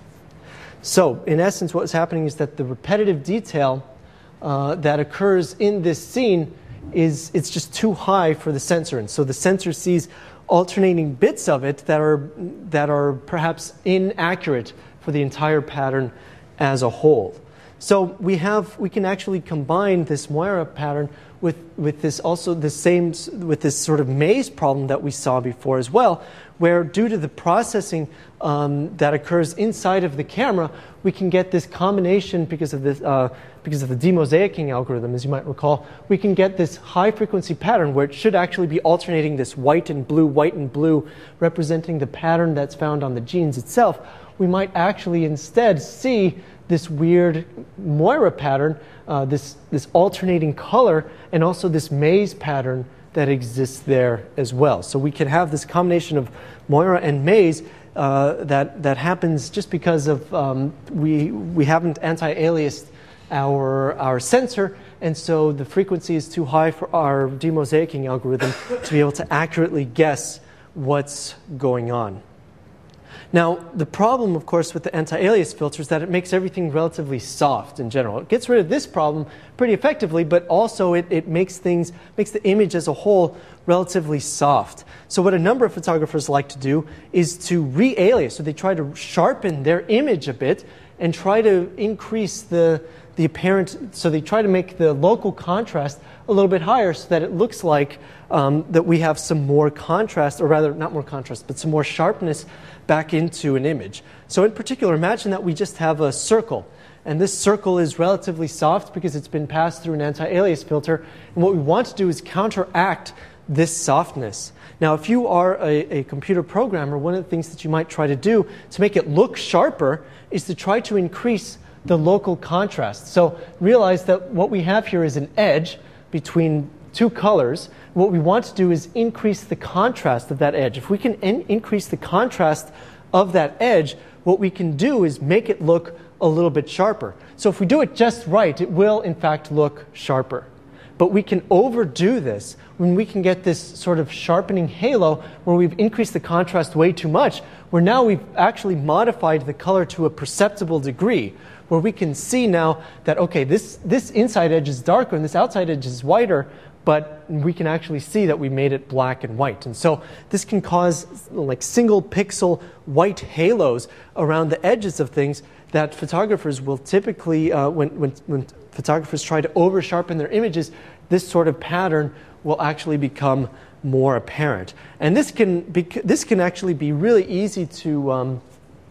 Speaker 1: So in essence, what's happening is that the repetitive detail uh, that occurs in this scene is it's just too high for the sensor, and so the sensor sees alternating bits of it that are that are perhaps inaccurate for the entire pattern as a whole. So we have we can actually combine this Moira pattern with with this also the same with this sort of maze problem that we saw before as well, where due to the processing um, that occurs inside of the camera, we can get this combination because of this uh, because of the demosaicing algorithm, as you might recall. We can get this high frequency pattern where it should actually be alternating this white and blue, white and blue, representing the pattern that's found on the genes itself. We might actually instead see this weird Moira pattern, uh, this, this alternating color, and also this maze pattern that exists there as well. So we can have this combination of Moira and maze uh, that, that happens just because of um, we, we haven't anti-aliased our, our sensor, and so the frequency is too high for our demosaicing algorithm to be able to accurately guess what's going on. Now, the problem, of course, with the anti-alias filter is that it makes everything relatively soft in general. It gets rid of this problem pretty effectively, but also it, it makes things, makes the image as a whole relatively soft. So what a number of photographers like to do is to re-alias. So they try to sharpen their image a bit and try to increase the, the apparent, so they try to make the local contrast a little bit higher so that it looks like um, that we have some more contrast, or rather not more contrast, but some more sharpness back into an image. So in particular, imagine that we just have a circle, and this circle is relatively soft because it's been passed through an anti-alias filter, and what we want to do is counteract this softness. Now, if you are a, a computer programmer, one of the things that you might try to do to make it look sharper is to try to increase the local contrast. So realize that what we have here is an edge between two colors. What we want to do is increase the contrast of that edge. If we can in increase the contrast of that edge, what we can do is make it look a little bit sharper. So if we do it just right, it will in fact look sharper. But we can overdo this when we can get this sort of sharpening halo where we've increased the contrast way too much, where now we've actually modified the color to a perceptible degree, where we can see now that, okay, this, this inside edge is darker and this outside edge is whiter, but we can actually see that we made it black and white. And so this can cause like single pixel white halos around the edges of things that photographers will typically, uh, when, when, when photographers try to over sharpen their images, this sort of pattern will actually become more apparent. And this can, be, this can actually be really easy to, um,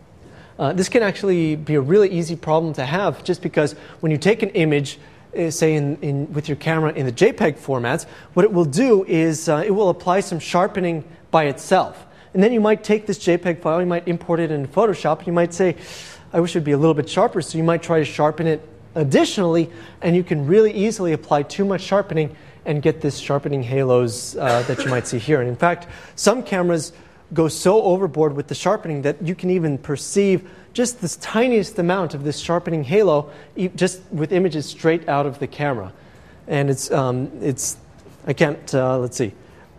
Speaker 1: uh, this can actually be a really easy problem to have, just because when you take an image, uh, say in, in, with your camera in the JPEG formats, what it will do is uh, it will apply some sharpening by itself. And then you might take this JPEG file, you might import it into Photoshop, and you might say, I wish it would be a little bit sharper, so you might try to sharpen it additionally, and you can really easily apply too much sharpening and get this sharpening halos uh, that you might see here. And in fact, some cameras go so overboard with the sharpening that you can even perceive just this tiniest amount of this sharpening halo just with images straight out of the camera. And it's, um, it's I can't, uh, let's see.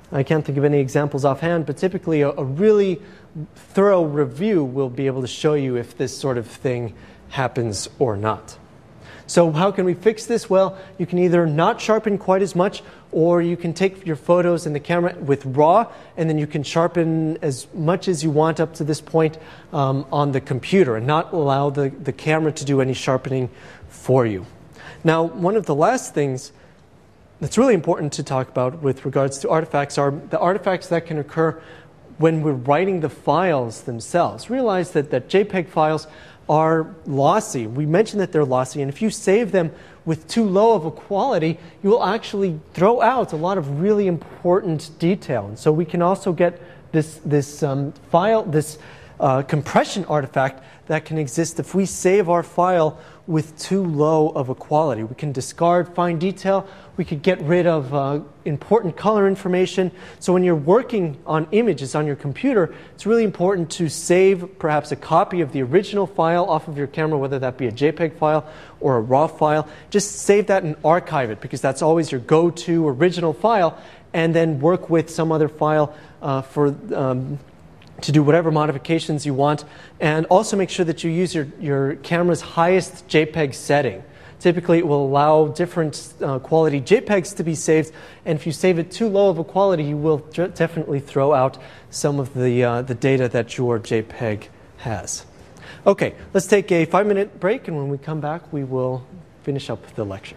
Speaker 1: I can't think of any examples offhand, but typically a, a really thorough review will be able to show you if this sort of thing happens or not. So how can we fix this? Well, you can either not sharpen quite as much, or you can take your photos in the camera with RAW, and then you can sharpen as much as you want up to this point um, on the computer and not allow the, the camera to do any sharpening for you. Now, one of the last things that's really important to talk about with regards to artifacts are the artifacts that can occur when we're writing the files themselves. Realize that, that JPEG files are lossy. We mentioned that they're lossy, and if you save them with too low of a quality, you will actually throw out a lot of really important detail. And so we can also get this, this um, file, this uh, compression artifact that can exist if we save our file with too low of a quality. We can discard fine detail. We could get rid of uh, important color information. So when you're working on images on your computer, it's really important to save perhaps a copy of the original file off of your camera, whether that be a JPEG file or a RAW file. Just save that and archive it, because that's always your go-to original file, and then work with some other file uh, for um, to do whatever modifications you want. And also make sure that you use your, your camera's highest JPEG setting. Typically, it will allow different uh, quality JPEGs to be saved, and if you save it too low of a quality, you will definitely throw out some of the, uh, the data that your JPEG has. Okay, let's take a five-minute break, and when we come back, we will finish up the lecture.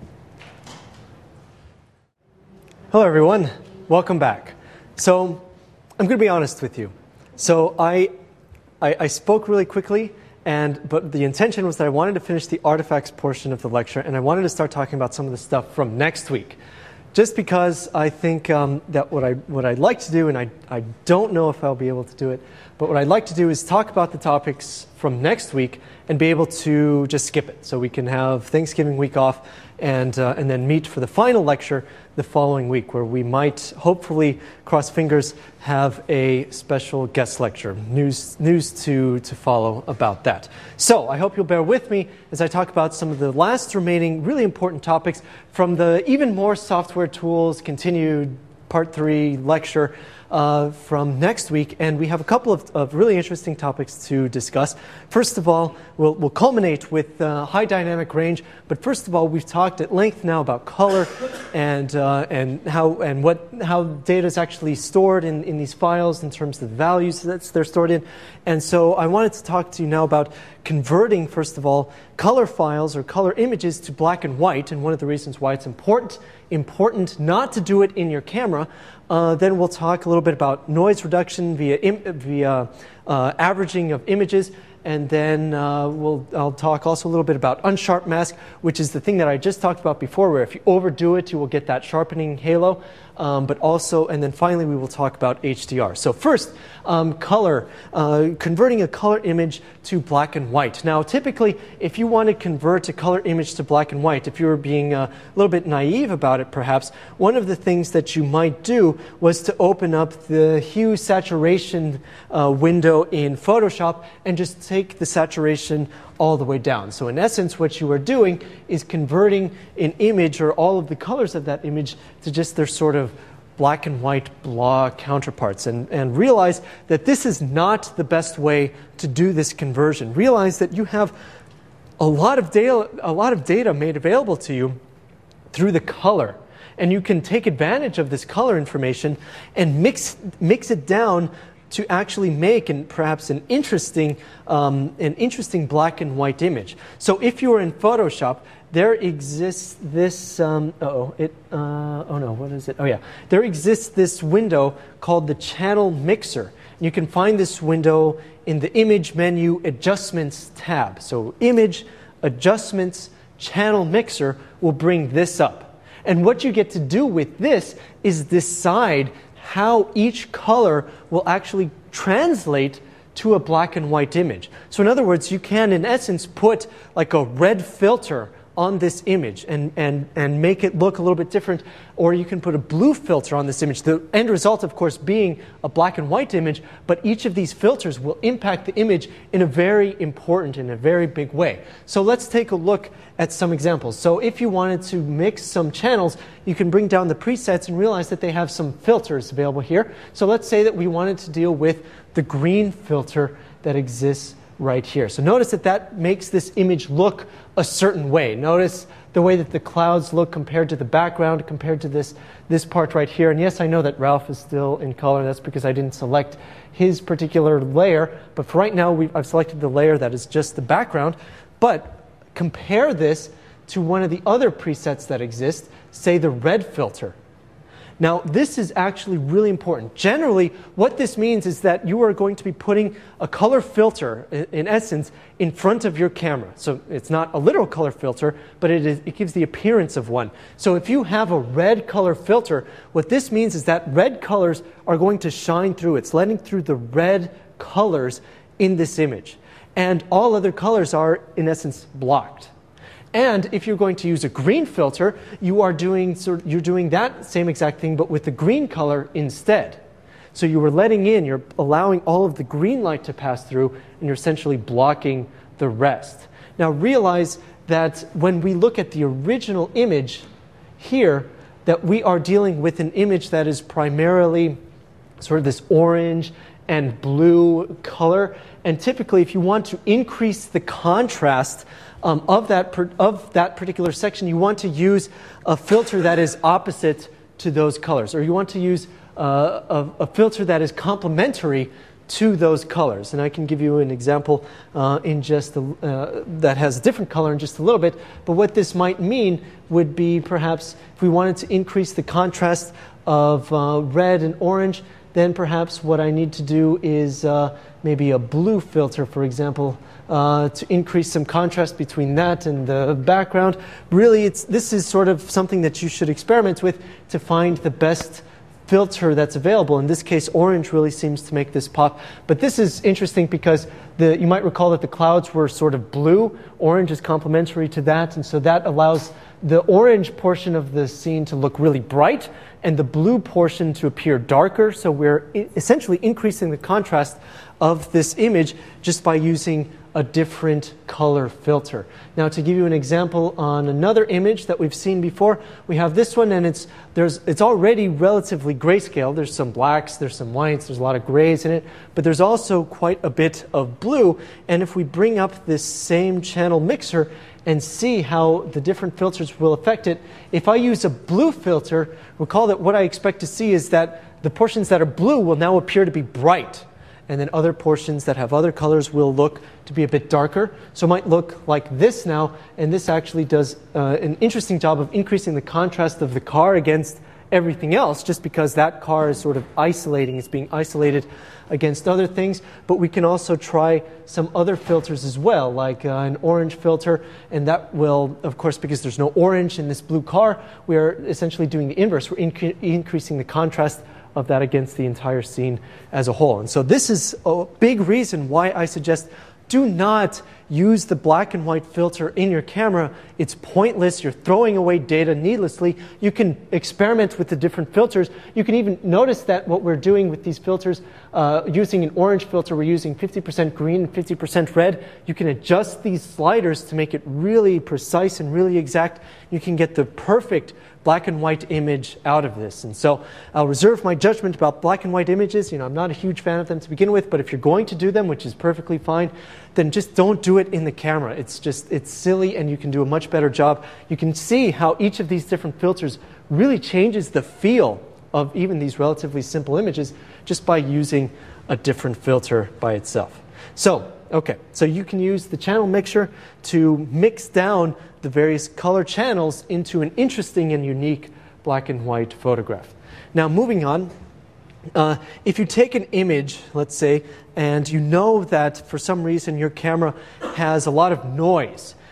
Speaker 1: Hello, everyone. Welcome back. So, I'm going to be honest with you. So, I, I, I spoke really quickly, and but the intention was that I wanted to finish the artifacts portion of the lecture, and I wanted to start talking about some of the stuff from next week. Just because I think um, that what, I, what I'd like to do, and I, I don't know if I'll be able to do it, but what I'd like to do is talk about the topics from next week and be able to just skip it. So we can have Thanksgiving week off and, uh, and then meet for the final lecture the following week, where we might, hopefully, cross fingers, have a special guest lecture. News, news to, to follow about that. So I hope you'll bear with me as I talk about some of the last remaining really important topics from the Even More Software Tools continued part three lecture uh, from next week. And we have a couple of, of really interesting topics to discuss. First of all, we'll, we'll culminate with uh, high dynamic range. But first of all, we've talked at length now about color and uh, and how and what how data is actually stored in, in these files in terms of the values that they're stored in. And so I wanted to talk to you now about converting, first of all, color files or color images to black and white. And one of the reasons why it's important important not to do it in your camera. Uh, then we'll talk a little bit about noise reduction via im via uh, averaging of images. And then uh, we'll, I'll talk also a little bit about unsharp mask, which is the thing that I just talked about before, where if you overdo it, you will get that sharpening halo. Um, but also, and then finally, we will talk about H D R. So first, um, color, uh, converting a color image to black and white. Now, typically, if you want to convert a color image to black and white, if you were being uh, a little bit naive about it, perhaps, one of the things that you might do was to open up the hue saturation uh, window in Photoshop and just take the saturation all the way down. So in essence, what you are doing is converting an image or all of the colors of that image to just their sort of black and white blah counterparts. And, and realize that this is not the best way to do this conversion. Realize that you have a lot of data, a lot of data made available to you through the color. And you can take advantage of this color information and mix, mix it down to actually make an, perhaps an interesting, um, an interesting black and white image. So if you are in Photoshop, there exists this, um, uh-oh, it, uh, oh no, what is it? Oh yeah, there exists this window called the Channel Mixer. You can find this window in the Image Menu Adjustments tab. So Image, Adjustments, Channel Mixer will bring this up. And what you get to do with this is decide how each color will actually translate to a black and white image. So in other words, you can, in essence, put like a red filter on this image and, and, and make it look a little bit different, or you can put a blue filter on this image. The end result, of course, being a black and white image, but each of these filters will impact the image in a very important, in a very big way. So let's take a look at some examples. So if you wanted to mix some channels, you can bring down the presets and realize that they have some filters available here. So let's say that we wanted to deal with the green filter that exists right here. So notice that that makes this image look a certain way. Notice the way that the clouds look compared to the background, compared to this, this part right here. And yes, I know that Ralph is still in color. That's because I didn't select his particular layer. But for right now, we've, I've selected the layer that is just the background. But compare this to one of the other presets that exist, say the red filter. Now, this is actually really important. Generally, what this means is that you are going to be putting a color filter, in essence, in front of your camera. So it's not a literal color filter, but it, is, it gives the appearance of one. So if you have a red color filter, what this means is that red colors are going to shine through. It's letting through the red colors in this image. And all other colors are, in essence, blocked. And if you're going to use a green filter, you are doing, sort of, you're doing that same exact thing, but with the green color instead. So you are letting in, you're allowing all of the green light to pass through, and you're essentially blocking the rest. Now realize that when we look at the original image here, that we are dealing with an image that is primarily sort of this orange and blue color. And typically, if you want to increase the contrast Um, of, that per, of that particular section, you want to use a filter that is opposite to those colors, or you want to use uh, a, a filter that is complementary to those colors. And I can give you an example uh, in just a, uh, that has a different color in just a little bit. But what this might mean would be perhaps if we wanted to increase the contrast of uh, red and orange, then perhaps what I need to do is uh, maybe a blue filter, for example, uh, to increase some contrast between that and the background. Really, it's, this is sort of something that you should experiment with to find the best filter that's available. In this case, orange really seems to make this pop. But this is interesting because the, you might recall that the clouds were sort of blue. Orange is complementary to that, and so that allows the orange portion of the scene to look really bright and the blue portion to appear darker. So we're essentially increasing the contrast of this image just by using a different color filter. Now, to give you an example on another image that we've seen before, we have this one, and it's there's it's already relatively grayscale. There's some blacks, there's some whites, there's a lot of grays in it, but there's also quite a bit of blue. And if we bring up this same channel mixer and see how the different filters will affect it, if I use a blue filter, recall that what I expect to see is that the portions that are blue will now appear to be bright, and then other portions that have other colors will look to be a bit darker. So it might look like this now, and this actually does uh, an interesting job of increasing the contrast of the car against everything else, just because that car is sort of isolating, it's being isolated against other things. But we can also try some other filters as well, like uh, an orange filter, and that will, of course, because there's no orange in this blue car, we are essentially doing the inverse. We're inc increasing the contrast of that against the entire scene as a whole. And so this is a big reason why I suggest do not use the black and white filter in your camera. It's pointless. You're throwing away data needlessly. You can experiment with the different filters. You can even notice that what we're doing with these filters, uh, using an orange filter, we're using fifty percent green and fifty percent red. You can adjust these sliders to make it really precise and really exact. You can get the perfect black and white image out of this. And so I'll reserve my judgment about black and white images. You know, I'm not a huge fan of them to begin with, but if you're going to do them, which is perfectly fine, then just don't do it in the camera. It's just, it's silly, and you can do a much better job. You can see how each of these different filters really changes the feel of even these relatively simple images just by using a different filter by itself. So, okay, so you can use the channel mixer to mix down the various color channels into an interesting and unique black and white photograph. Now, moving on, uh, if you take an image, let's say, and you know that for some reason your camera has a lot of noise,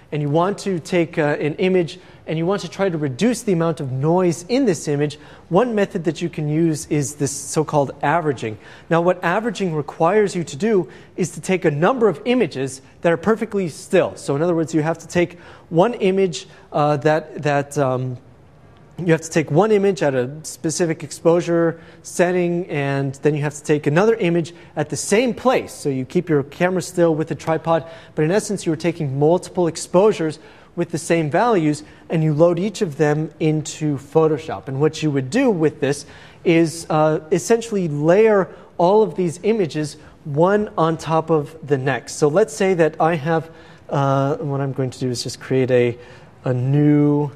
Speaker 1: and you want to take uh, an image and you want to try to reduce the amount of noise in this image, one method that you can use is this so-called averaging. Now, what averaging requires you to do is to take a number of images that are perfectly still. So in other words, you have to take one image uh, that, that um, you have to take one image at a specific exposure setting, and then you have to take another image at the same place. So you keep your camera still with the tripod, but in essence, you are taking multiple exposures with the same values, and you load each of them into Photoshop. And what you would do with this is uh, essentially layer all of these images one on top of the next. So let's say that I have, uh, what I'm going to do is just create a, a new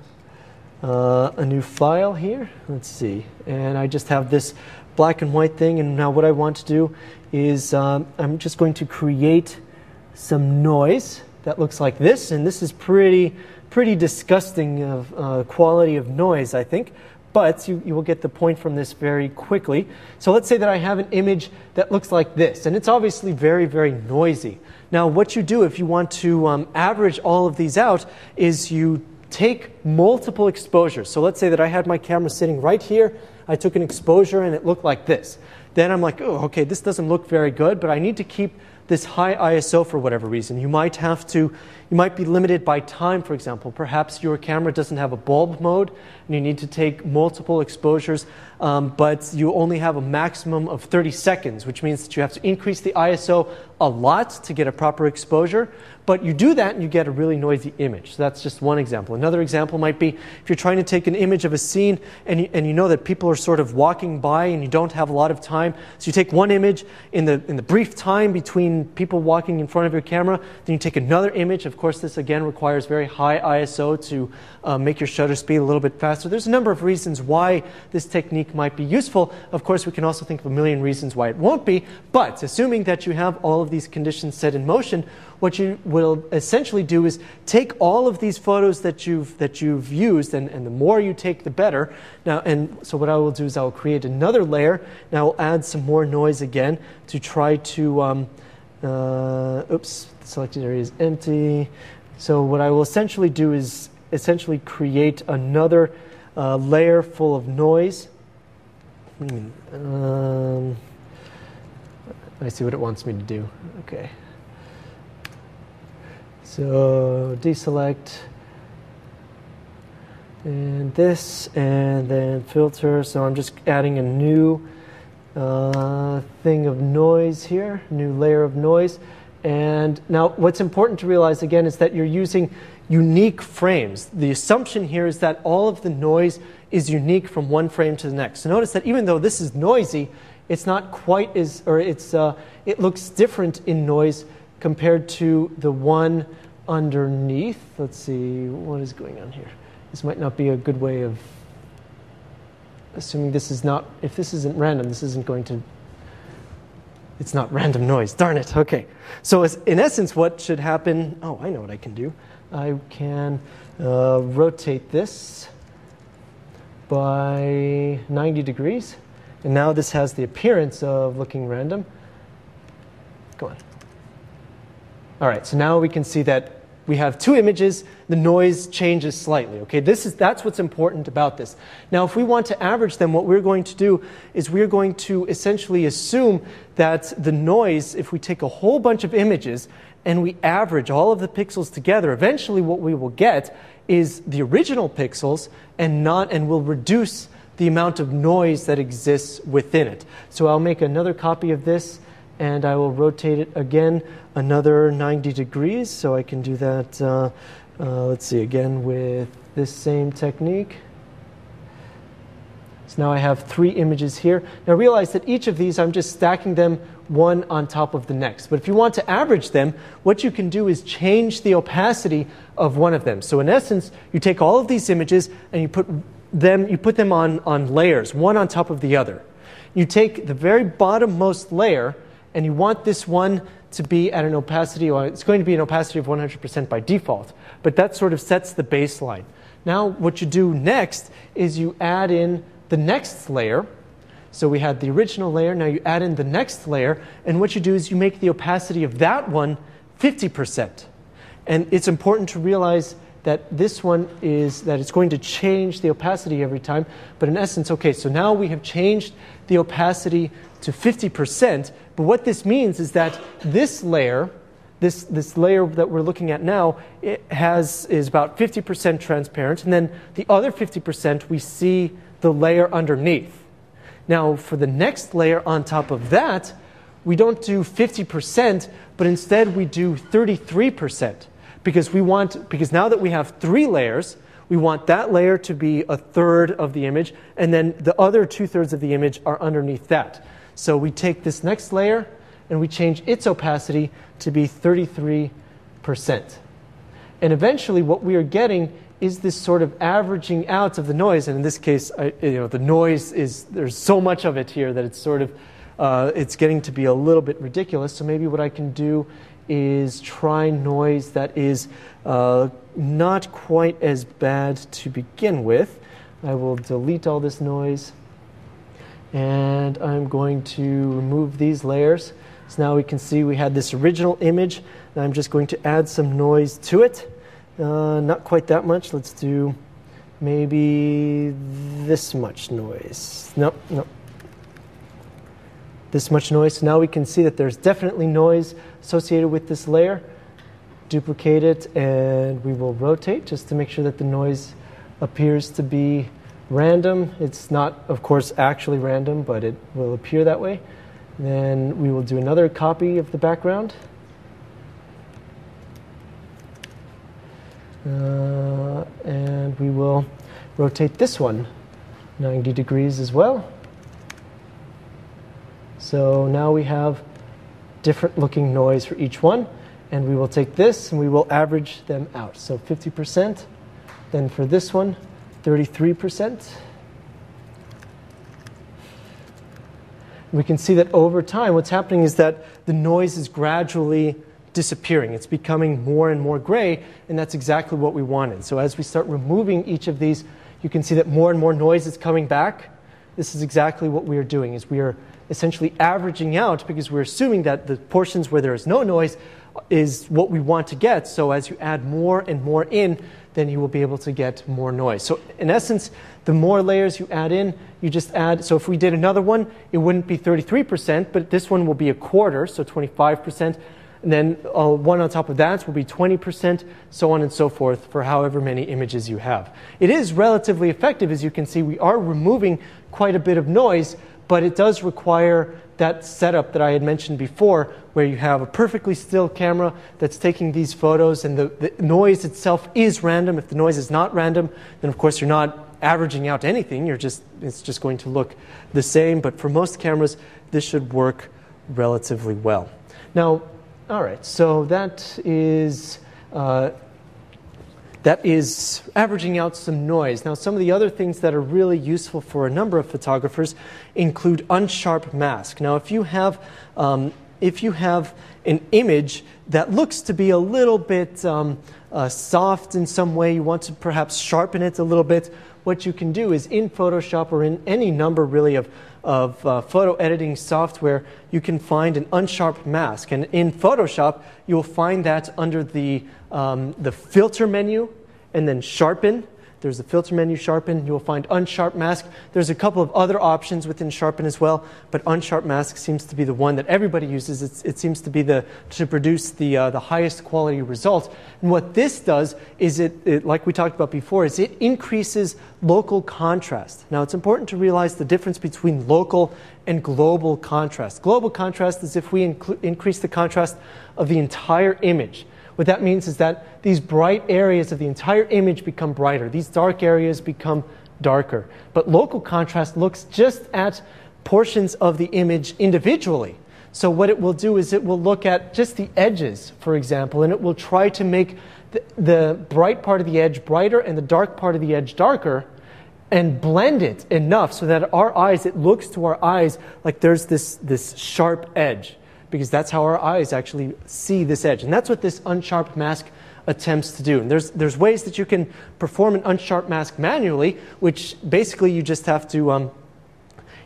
Speaker 1: uh, a new file here. Let's see, and I just have this black and white thing. And now what I want to do is um, I'm just going to create some noise that looks like this, and this is pretty pretty disgusting of uh, quality of noise, I think, but you, you will get the point from this very quickly. So let's say that I have an image that looks like this, and it's obviously very, very noisy. Now what you do if you want to um, average all of these out is you take multiple exposures. So let's say that I had my camera sitting right here, I took an exposure and it looked like this. Then I'm like, oh, okay, this doesn't look very good, but I need to keep this high I S O for whatever reason. You might have to, you might be limited by time, for example. Perhaps your camera doesn't have a bulb mode and you need to take multiple exposures, um, but you only have a maximum of thirty seconds, which means that you have to increase the I S O a lot to get a proper exposure. But you do that and you get a really noisy image. So that's just one example. Another example might be if you're trying to take an image of a scene and you, and you know that people are sort of walking by and you don't have a lot of time. So you take one image in the, in the brief time between people walking in front of your camera, then you take another image. Of course, this again requires very high I S O to uh, make your shutter speed a little bit faster. There's a number of reasons why this technique might be useful. Of course, we can also think of a million reasons why it won't be. But assuming that you have all of these conditions set in motion, what you will essentially do is take all of these photos that you've that you've used, and, and the more you take, the better. Now, and so what I will do is I will create another layer. Now I'll add some more noise again to try to. Um, uh, oops, the selected area is empty. So what I will essentially do is essentially create another uh, layer full of noise. Um, I see what it wants me to do. Okay. So deselect and this, and then filter. So I'm just adding a new uh, thing of noise here, new layer of noise. And now what's important to realize again is that you're using unique frames. The assumption here is that all of the noise is unique from one frame to the next. So notice that even though this is noisy, it's not quite as, or it's, uh, it looks different in noise compared to the one underneath. Let's see, what is going on here? This might not be a good way of assuming this is not, if this isn't random, this isn't going to, it's not random noise. Darn it, okay. So as, in essence, what should happen, oh, I know what I can do. I can uh, rotate this by ninety degrees. And now this has the appearance of looking random. Go on. All right, so now we can see that we have two images. The noise changes slightly. Okay, this is that's what's important about this. Now, if we want to average them, what we're going to do is we're going to essentially assume that the noise, if we take a whole bunch of images and we average all of the pixels together, eventually what we will get is the original pixels and not, and we'll reduce the amount of noise that exists within it. So I'll make another copy of this, and I will rotate it again another ninety degrees. So I can do that, uh, uh, let's see, again with this same technique. So now I have three images here. Now realize that each of these, I'm just stacking them one on top of the next. But if you want to average them, what you can do is change the opacity of one of them. So in essence, you take all of these images and you put them, you put them on, on layers, one on top of the other. You take the very bottommost layer, and you want this one to be at an opacity, or it's going to be an opacity of one hundred percent by default. But that sort of sets the baseline. Now what you do next is you add in the next layer. So we had the original layer, now you add in the next layer, and what you do is you make the opacity of that one fifty percent. And it's important to realize that this one is that it's going to change the opacity every time. But in essence, okay, so now we have changed the opacity to fifty percent. But what this means is that this layer, this, this layer that we're looking at now, it has, is about fifty percent transparent. And then the other fifty percent, we see the layer underneath. Now, for the next layer on top of that, we don't do fifty percent, but instead we do thirty-three percent. Because we want, because now that we have three layers, we want that layer to be a third of the image, and then the other two-thirds of the image are underneath that. So we take this next layer, and we change its opacity to be thirty-three percent. And eventually what we are getting is this sort of averaging out of the noise. And in this case, I, you know, the noise is, there's so much of it here that it's sort of, uh, it's getting to be a little bit ridiculous. So maybe what I can do is try noise that is uh, not quite as bad to begin with. I will delete all this noise, and I'm going to remove these layers. So now we can see we had this original image, and I'm just going to add some noise to it. Uh, not quite that much. Let's do maybe this much noise. Nope, nope. This much noise. So now we can see that there's definitely noise associated with this layer. Duplicate it, and we will rotate just to make sure that the noise appears to be random. It's not, of course, actually random, but it will appear that way. Then we will do another copy of the background. Uh, and we will rotate this one ninety degrees as well. So now we have different looking noise for each one, and we will take this and we will average them out. So fifty percent, then for this one, thirty-three percent. We can see that over time what's happening is that the noise is gradually disappearing. It's becoming more and more gray, and that's exactly what we wanted. So as we start removing each of these, you can see that more and more noise is coming back. This is exactly what we are doing, is we are essentially averaging out, because we're assuming that the portions where there is no noise is what we want to get. So as you add more and more in, then you will be able to get more noise. So in essence, the more layers you add in, you just add. So if we did another one, it wouldn't be thirty-three percent, but this one will be a quarter, so twenty-five percent. And then uh, one on top of that will be twenty percent, so on and so forth, for however many images you have. It is relatively effective. As you can see, we are removing quite a bit of noise, but it does require that setup that I had mentioned before, where you have a perfectly still camera that's taking these photos, and the, the noise itself is random. If the noise is not random, then of course you're not averaging out anything. You're just, it's just going to look the same. But for most cameras, this should work relatively well. Now, all right, so that is uh, that is averaging out some noise. Now, some of the other things that are really useful for a number of photographers include unsharp mask. Now, if you have um, if you have an image that looks to be a little bit um, uh, soft in some way, you want to perhaps sharpen it a little bit, what you can do is in Photoshop, or in any number really of of uh, photo editing software, you can find an unsharp mask. And in Photoshop, you will find that under the, um, the filter menu, and then sharpen. There's the filter menu, sharpen. You will find unsharp mask. There's a couple of other options within sharpen as well, but unsharp mask seems to be the one that everybody uses. It's, it seems to be the to produce the uh, the highest quality result. And what this does is it, it, like we talked about before, is it increases local contrast. Now, it's important to realize the difference between local and global contrast. Global contrast is if we increase the contrast of the entire image. What that means is that these bright areas of the entire image become brighter. These dark areas become darker. But local contrast looks just at portions of the image individually. So what it will do is it will look at just the edges, for example, and it will try to make the, the bright part of the edge brighter and the dark part of the edge darker, and blend it enough so that our eyes, it looks to our eyes like there's this, this sharp edge, because that's how our eyes actually see this edge. And that's what this unsharp mask attempts to do. And there's, there's ways that you can perform an unsharp mask manually, which basically you just have to, um,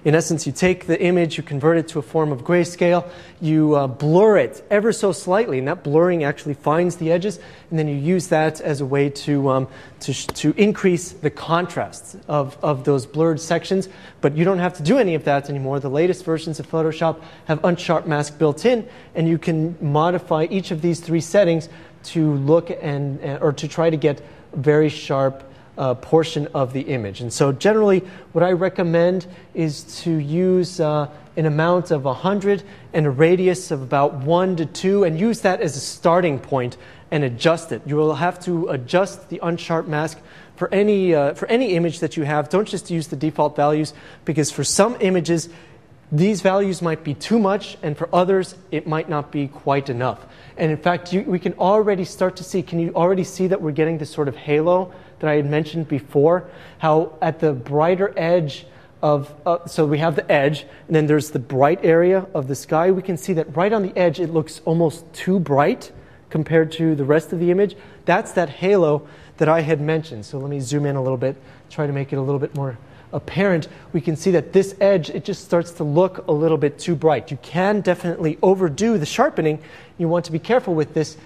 Speaker 1: In essence, you take the image, you convert it to a form of grayscale, you uh, blur it ever so slightly, and that blurring actually finds the edges, and then you use that as a way to, um, to, to increase the contrast of, of those blurred sections. But you don't have to do any of that anymore. The latest versions of Photoshop have unsharp mask built in, and you can modify each of these three settings to look and, or to try to get very sharp Uh, portion of the image. And so generally what I recommend is to use uh, an amount of one hundred and a radius of about one to two, and use that as a starting point and adjust it. You will have to adjust the unsharp mask for any, uh, for any image that you have. Don't just use the default values, because for some images these values might be too much, and for others it might not be quite enough. And in fact, you, we can already start to see, can you already see that we're getting this sort of halo that I had mentioned before? How at the brighter edge of, uh, so we have the edge, and then there's the bright area of the sky. We can see that right on the edge it looks almost too bright compared to the rest of the image. That's that halo that I had mentioned. So let me zoom in a little bit, try to make it a little bit more apparent. We can see that this edge, it just starts to look a little bit too bright. You can definitely overdo the sharpening. You want to be careful with this.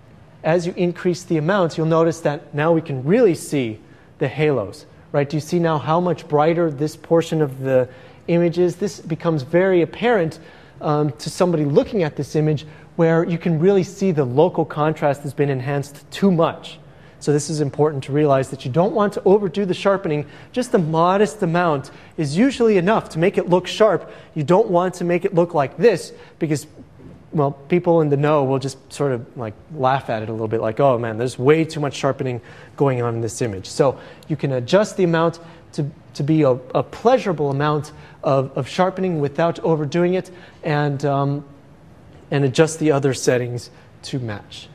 Speaker 1: As you increase the amounts, you'll notice that now we can really see the halos, right? Do you see now how much brighter this portion of the image is? This becomes very apparent um, to somebody looking at this image, where you can really see the local contrast has been enhanced too much. So this is important to realize, that you don't want to overdo the sharpening. Just a modest amount is usually enough to make it look sharp. You don't want to make it look like this, because, well, people in the know will just sort of like laugh at it a little bit, like, oh man, there's way too much sharpening going on in this image. So you can adjust the amount to, to be a, a pleasurable amount of, of sharpening without overdoing it, and, um, and adjust the other settings to match.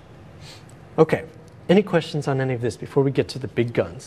Speaker 1: Okay. Any questions on any of this before we get to the big guns?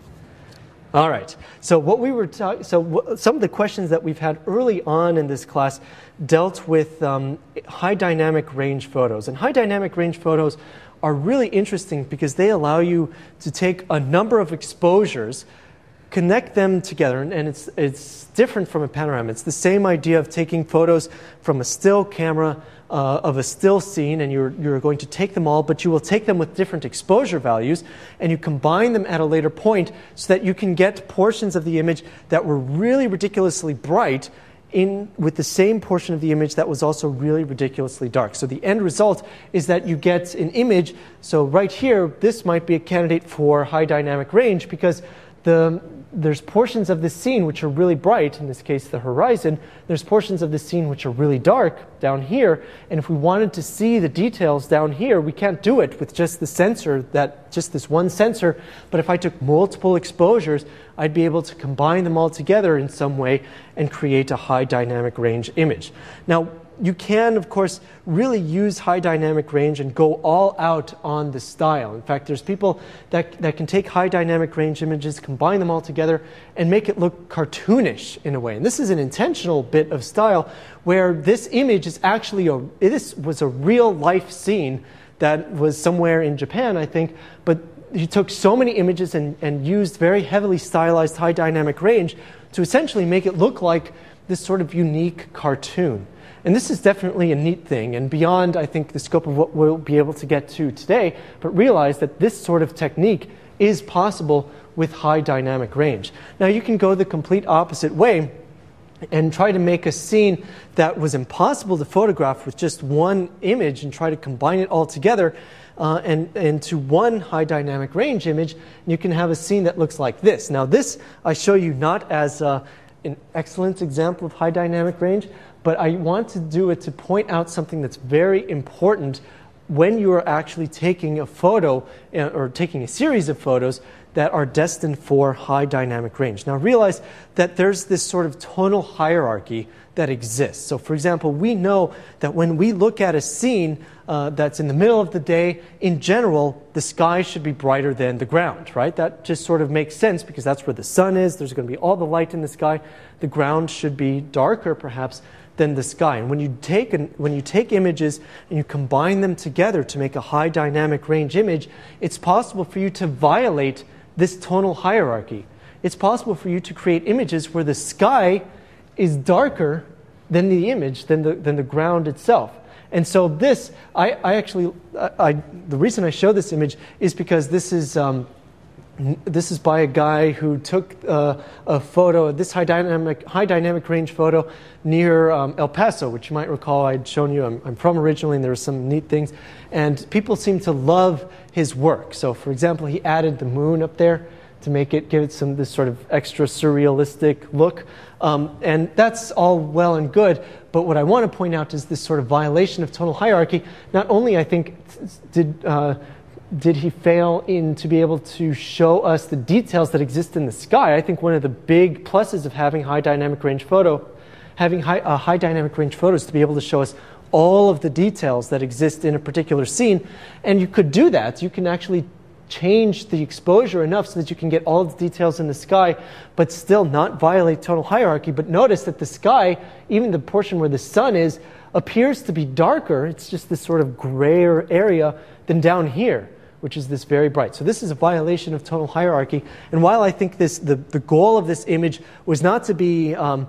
Speaker 1: All right. So what we were talking, so w some of the questions that we've had early on in this class dealt with um, high dynamic range photos, and high dynamic range photos are really interesting because they allow you to take a number of exposures, connect them together, and, and it's it's different from a panorama. It's the same idea of taking photos from a still camera. Uh, of a still scene, and you're, you're going to take them all, but you will take them with different exposure values, and you combine them at a later point so that you can get portions of the image that were really ridiculously bright in with the same portion of the image that was also really ridiculously dark. So the end result is that you get an image. So right here, this might be a candidate for high dynamic range, because the there's portions of the scene which are really bright, in this case the horizon. There's portions of the scene which are really dark down here, and if we wanted to see the details down here, we can't do it with just the sensor, that just this one sensor. But if I took multiple exposures, I'd be able to combine them all together in some way and create a high dynamic range image. Now, you can, of course, really use high dynamic range and go all out on the style. In fact, there's people that, that can take high dynamic range images, combine them all together, and make it look cartoonish in a way. And this is an intentional bit of style, where this image is actually a, this was a real life scene that was somewhere in Japan, I think, but he took so many images and, and used very heavily stylized high dynamic range to essentially make it look like this sort of unique cartoon. And this is definitely a neat thing, and beyond, I think, the scope of what we'll be able to get to today, but realize that this sort of technique is possible with high dynamic range. Now, you can go the complete opposite way and try to make a scene that was impossible to photograph with just one image and try to combine it all together uh, and, and to one high dynamic range image, and you can have a scene that looks like this. Now, this I show you not as uh, an excellent example of high dynamic range, but I want to do it to point out something that's very important when you are actually taking a photo uh, or taking a series of photos that are destined for high dynamic range. Now realize that there's this sort of tonal hierarchy that exists. So for example, we know that when we look at a scene uh, that's in the middle of the day, in general, the sky should be brighter than the ground, right? That just sort of makes sense because that's where the sun is. There's going to be all the light in the sky. The ground should be darker, perhaps, than the sky. And when you take an, when you take images and you combine them together to make a high dynamic range image, it's possible for you to violate this tonal hierarchy. It's possible for you to create images where the sky is darker than the image, than the, than the ground itself. And so this, I, I actually, I, I, the reason I show this image is because this is, um, this is by a guy who took uh, a photo, this high dynamic, high dynamic range photo near um, El Paso, which you might recall I'd shown you. I'm, I'm from originally, and there were some neat things. And people seem to love his work. So, for example, he added the moon up there to make it, give it some this sort of extra surrealistic look. Um, and that's all well and good. But what I want to point out is this sort of violation of tonal hierarchy. Not only, I think, did uh, did he fail in to be able to show us the details that exist in the sky. I think one of the big pluses of having high dynamic range photo, having high, uh, high dynamic range photos, to be able to show us all of the details that exist in a particular scene. And you could do that. You can actually change the exposure enough so that you can get all the details in the sky, but still not violate tonal hierarchy. But notice that the sky, even the portion where the sun is, appears to be darker. It's just this sort of grayer area than down here, which is this very bright. So this is a violation of tonal hierarchy. And while I think this, the, the goal of this image was not to be um,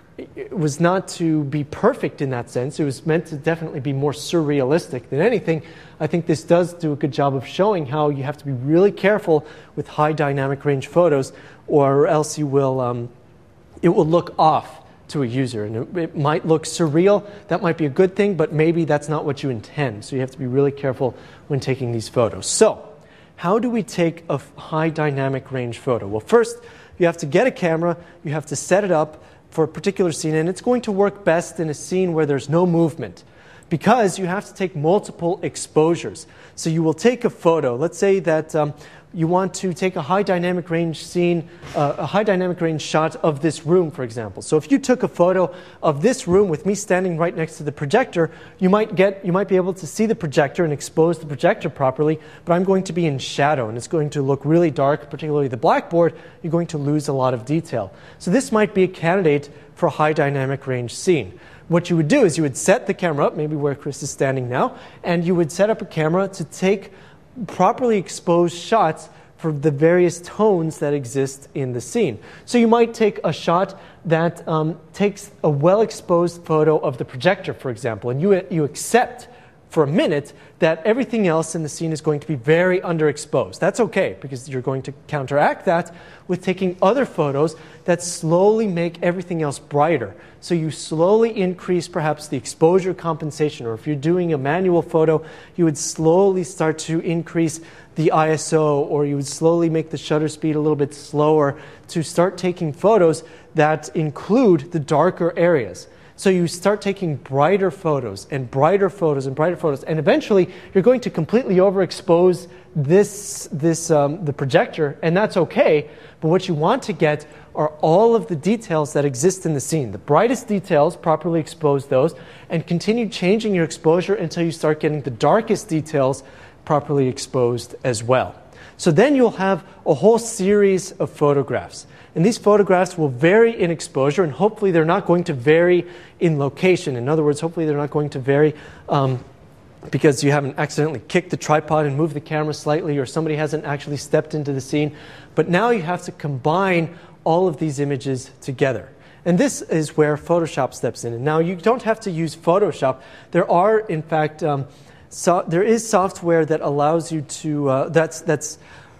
Speaker 1: it was not to be perfect in that sense. It was meant to definitely be more surrealistic than anything. I think this does do a good job of showing how you have to be really careful with high dynamic range photos, or else you will um, it will look off to a user, and it, it might look surreal. That might be a good thing, but maybe that's not what you intend. So you have to be really careful when taking these photos. So how do we take a high dynamic range photo? Well, first you have to get a camera, you have to set it up for a particular scene, and it's going to work best in a scene where there's no movement, because you have to take multiple exposures. So you will take a photo. Let's say that um, you want to take a high dynamic range scene, uh, a high dynamic range shot of this room, for example. So if you took a photo of this room with me standing right next to the projector, you might get, you might be able to see the projector and expose the projector properly, but I'm going to be in shadow, and it's going to look really dark, particularly the blackboard. You're going to lose a lot of detail. So this might be a candidate for a high dynamic range scene. What you would do is you would set the camera up, maybe where Chris is standing now, and you would set up a camera to take properly exposed shots for the various tones that exist in the scene. So you might take a shot that um, takes a well-exposed photo of the projector, for example, and you, you accept for a minute that everything else in the scene is going to be very underexposed. That's okay, because you're going to counteract that with taking other photos that slowly make everything else brighter. So you slowly increase perhaps the exposure compensation, or if you're doing a manual photo, you would slowly start to increase the I S O, or you would slowly make the shutter speed a little bit slower to start taking photos that include the darker areas. So you start taking brighter photos and brighter photos and brighter photos, and eventually you're going to completely overexpose this, this, um, the projector, and that's okay. But what you want to get are all of the details that exist in the scene. The brightest details, properly expose those, and continue changing your exposure until you start getting the darkest details properly exposed as well. So then you'll have a whole series of photographs. And these photographs will vary in exposure, and hopefully they're not going to vary in location. In other words, hopefully they're not going to vary um, because you haven't accidentally kicked the tripod and moved the camera slightly, or somebody hasn't actually stepped into the scene. But now you have to combine all of these images together. And this is where Photoshop steps in. And now you don't have to use Photoshop. There are, in fact, um, so there is software that allows you to, uh, that's, that's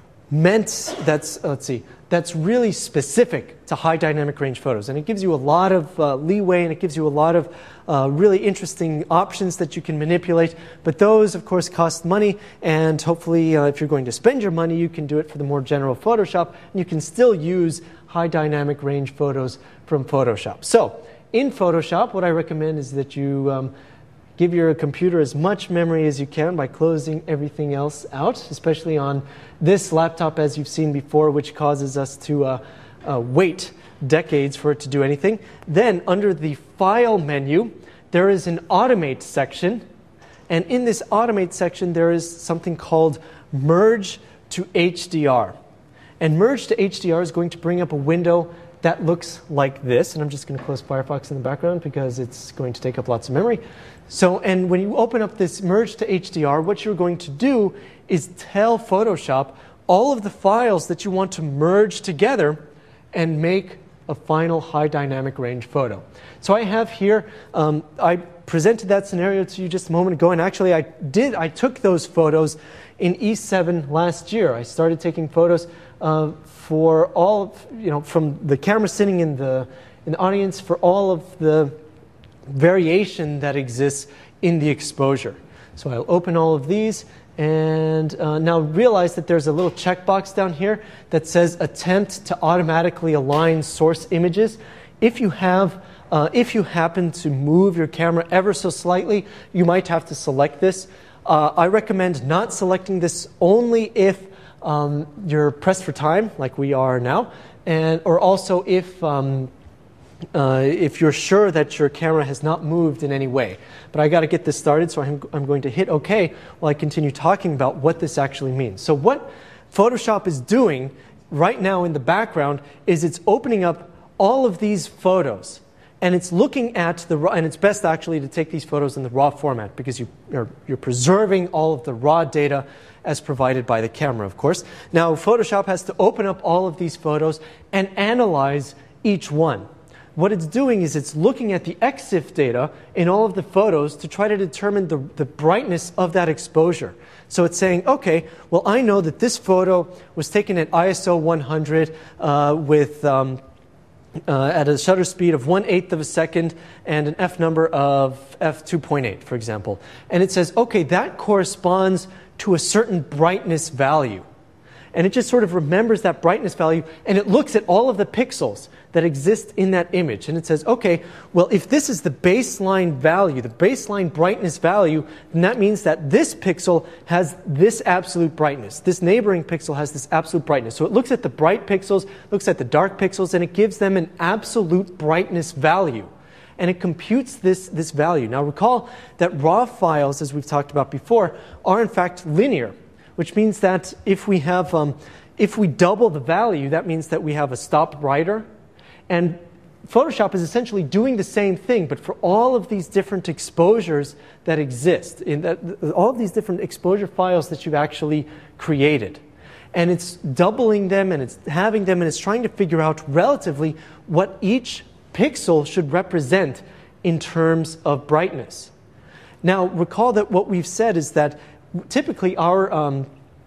Speaker 1: meant, that's, uh, let's see, that's really specific to high dynamic range photos. And it gives you a lot of uh, leeway, and it gives you a lot of uh, really interesting options that you can manipulate. But those, of course, cost money. And hopefully, uh, if you're going to spend your money, you can do it for the more general Photoshop. And you can still use high dynamic range photos from Photoshop. So in Photoshop, what I recommend is that you um, give your computer as much memory as you can by closing everything else out, especially on this laptop, as you've seen before, which causes us to uh, uh, wait decades for it to do anything. Then, under the File menu, there is an Automate section. And in this Automate section, there is something called Merge to H D R. And Merge to H D R is going to bring up a window that looks like this. And I'm just going to close Firefox in the background because it's going to take up lots of memory. So, and when you open up this Merge to H D R, what you're going to do is tell Photoshop all of the files that you want to merge together and make a final high dynamic range photo. So I have here, um, I presented that scenario to you just a moment ago, and actually I did, I took those photos in E seven last year. I started taking photos uh, for all of, you know, from the camera sitting in the, in the audience for all of the variation that exists in the exposure. So I'll open all of these, and uh, now realize that there's a little checkbox down here that says attempt to automatically align source images. If you have, uh, if you happen to move your camera ever so slightly, you might have to select this. Uh, I recommend not selecting this only if um, you're pressed for time, like we are now, and or also if um, Uh, if you're sure that your camera has not moved in any way. But I got to get this started, so I'm, I'm going to hit OK while I continue talking about what this actually means. So what Photoshop is doing right now in the background is it's opening up all of these photos. And it's looking at the raw, and it's best actually to take these photos in the raw format because you, you're, you're preserving all of the raw data as provided by the camera, of course. Now, Photoshop has to open up all of these photos and analyze each one. What it's doing is it's looking at the EXIF data in all of the photos to try to determine the, the brightness of that exposure. So it's saying, okay, well, I know that this photo was taken at I S O one hundred uh, with um, uh, at a shutter speed of one eighth of a second and an F number of f two point eight, for example. And it says, okay, that corresponds to a certain brightness value. And it just sort of remembers that brightness value, and it looks at all of the pixels that exist in that image. And it says, okay, well, if this is the baseline value, the baseline brightness value, then that means that this pixel has this absolute brightness. This neighboring pixel has this absolute brightness. So it looks at the bright pixels, looks at the dark pixels, and it gives them an absolute brightness value. And it computes this, this value. Now recall that raw files, as we've talked about before, are in fact linear, which means that if we have, um, if we double the value, that means that we have a stop writer. And Photoshop is essentially doing the same thing, but for all of these different exposures that exist, in that, all of these different exposure files that you've actually created. And it's doubling them, and it's having them, and it's trying to figure out relatively what each pixel should represent in terms of brightness. Now, recall that what we've said is that typically our, um,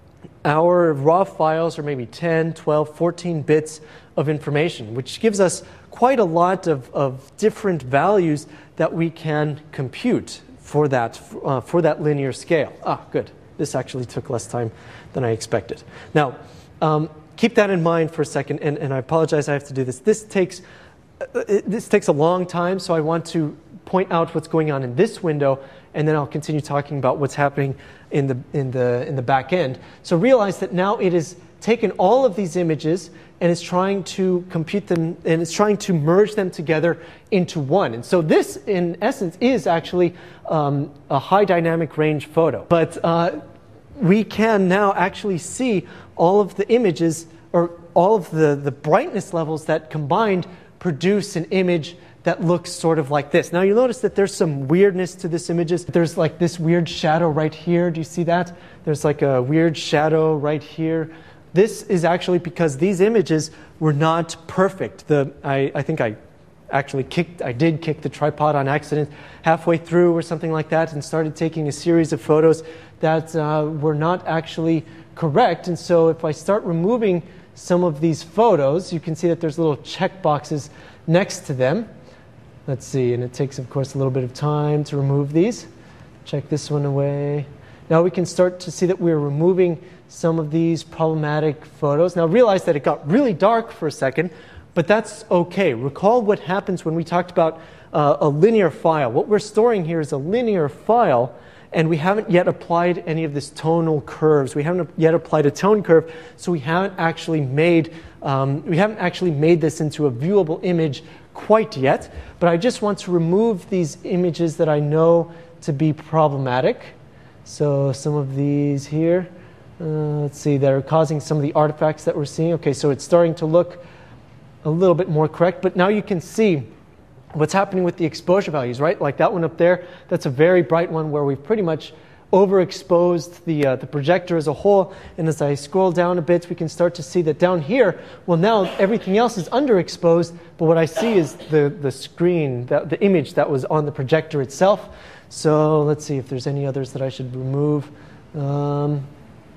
Speaker 1: our raw files are maybe ten, twelve, fourteen bits of information, which gives us quite a lot of, of different values that we can compute for that, uh, for that linear scale. Ah, good. This actually took less time than I expected. Now, um, keep that in mind for a second, and, and I apologize I have to do this. This takes, uh, it, this takes a long time, so I want to point out what's going on in this window, and then I'll continue talking about what's happening in the, in the, in the back end. So realize that now it has taken all of these images and it's trying to compute them, and it's trying to merge them together into one. And so this, in essence, is actually um, a high dynamic range photo. But uh, we can now actually see all of the images, or all of the, the brightness levels that combined produce an image that looks sort of like this. Now you'll notice that there's some weirdness to this images. There's like this weird shadow right here. Do you see that? There's like a weird shadow right here. This is actually because these images were not perfect. The, I, I think I actually kicked, I did kick the tripod on accident halfway through or something like that, and started taking a series of photos that uh, were not actually correct. And so if I start removing some of these photos, you can see that there's little check boxes next to them. Let's see, and it takes, of course, a little bit of time to remove these. Check this one away. Now we can start to see that we're removing some of these problematic photos. Now realize that it got really dark for a second, but that's okay. Recall what happens when we talked about uh, a linear file. What we're storing here is a linear file, and we haven't yet applied any of this tonal curves. We haven't yet applied a tone curve, so we haven't actually made um, we haven't actually made this into a viewable image quite yet. But I just want to remove these images that I know to be problematic. So some of these here, uh, let's see, that are causing some of the artifacts that we're seeing. Okay, so it's starting to look a little bit more correct. But now you can see what's happening with the exposure values, right? Like that one up there, that's a very bright one where we've pretty much overexposed the, uh, the projector as a whole. And as I scroll down a bit, we can start to see that down here, well, now everything else is underexposed, but what I see is the, the screen, the, the image that was on the projector itself. So let's see if there's any others that I should remove. Um,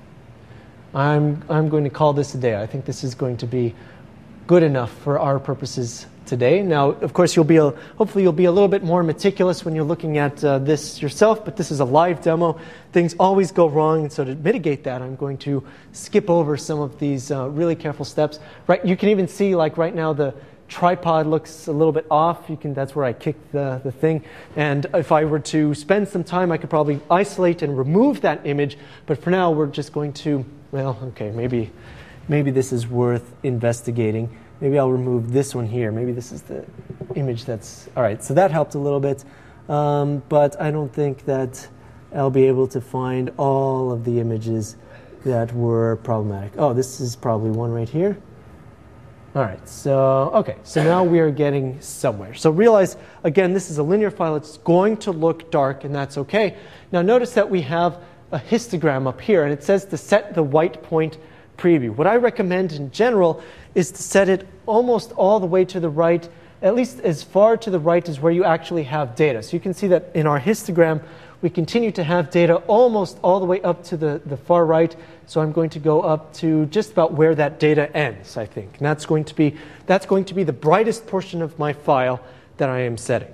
Speaker 1: I'm, I'm going to call this a day. I think this is going to be good enough for our purposes today. Now, of course, you'll be a, hopefully you'll be a little bit more meticulous when you're looking at uh, this yourself, but this is a live demo. Things always go wrong, and so to mitigate that, I'm going to skip over some of these uh, really careful steps. Right, you can even see, like right now, the tripod looks a little bit off. You can, that's where I kicked the, the thing. And if I were to spend some time, I could probably isolate and remove that image. But for now, we're just going to, well, okay, maybe, maybe this is worth investigating. Maybe I'll remove this one here. Maybe this is the image that's, all right, so that helped a little bit. Um, but I don't think that I'll be able to find all of the images that were problematic. Oh, this is probably one right here. All right, so, okay, so now we are getting somewhere. So realize, again, this is a linear file. It's going to look dark, and that's okay. Now notice that we have a histogram up here, and it says to set the white point preview. What I recommend in general is to set it almost all the way to the right, at least as far to the right as where you actually have data. So you can see that in our histogram, we continue to have data almost all the way up to the, the far right. So I'm going to go up to just about where that data ends, I think. And that's going to be, that's going to be the brightest portion of my file that I am setting.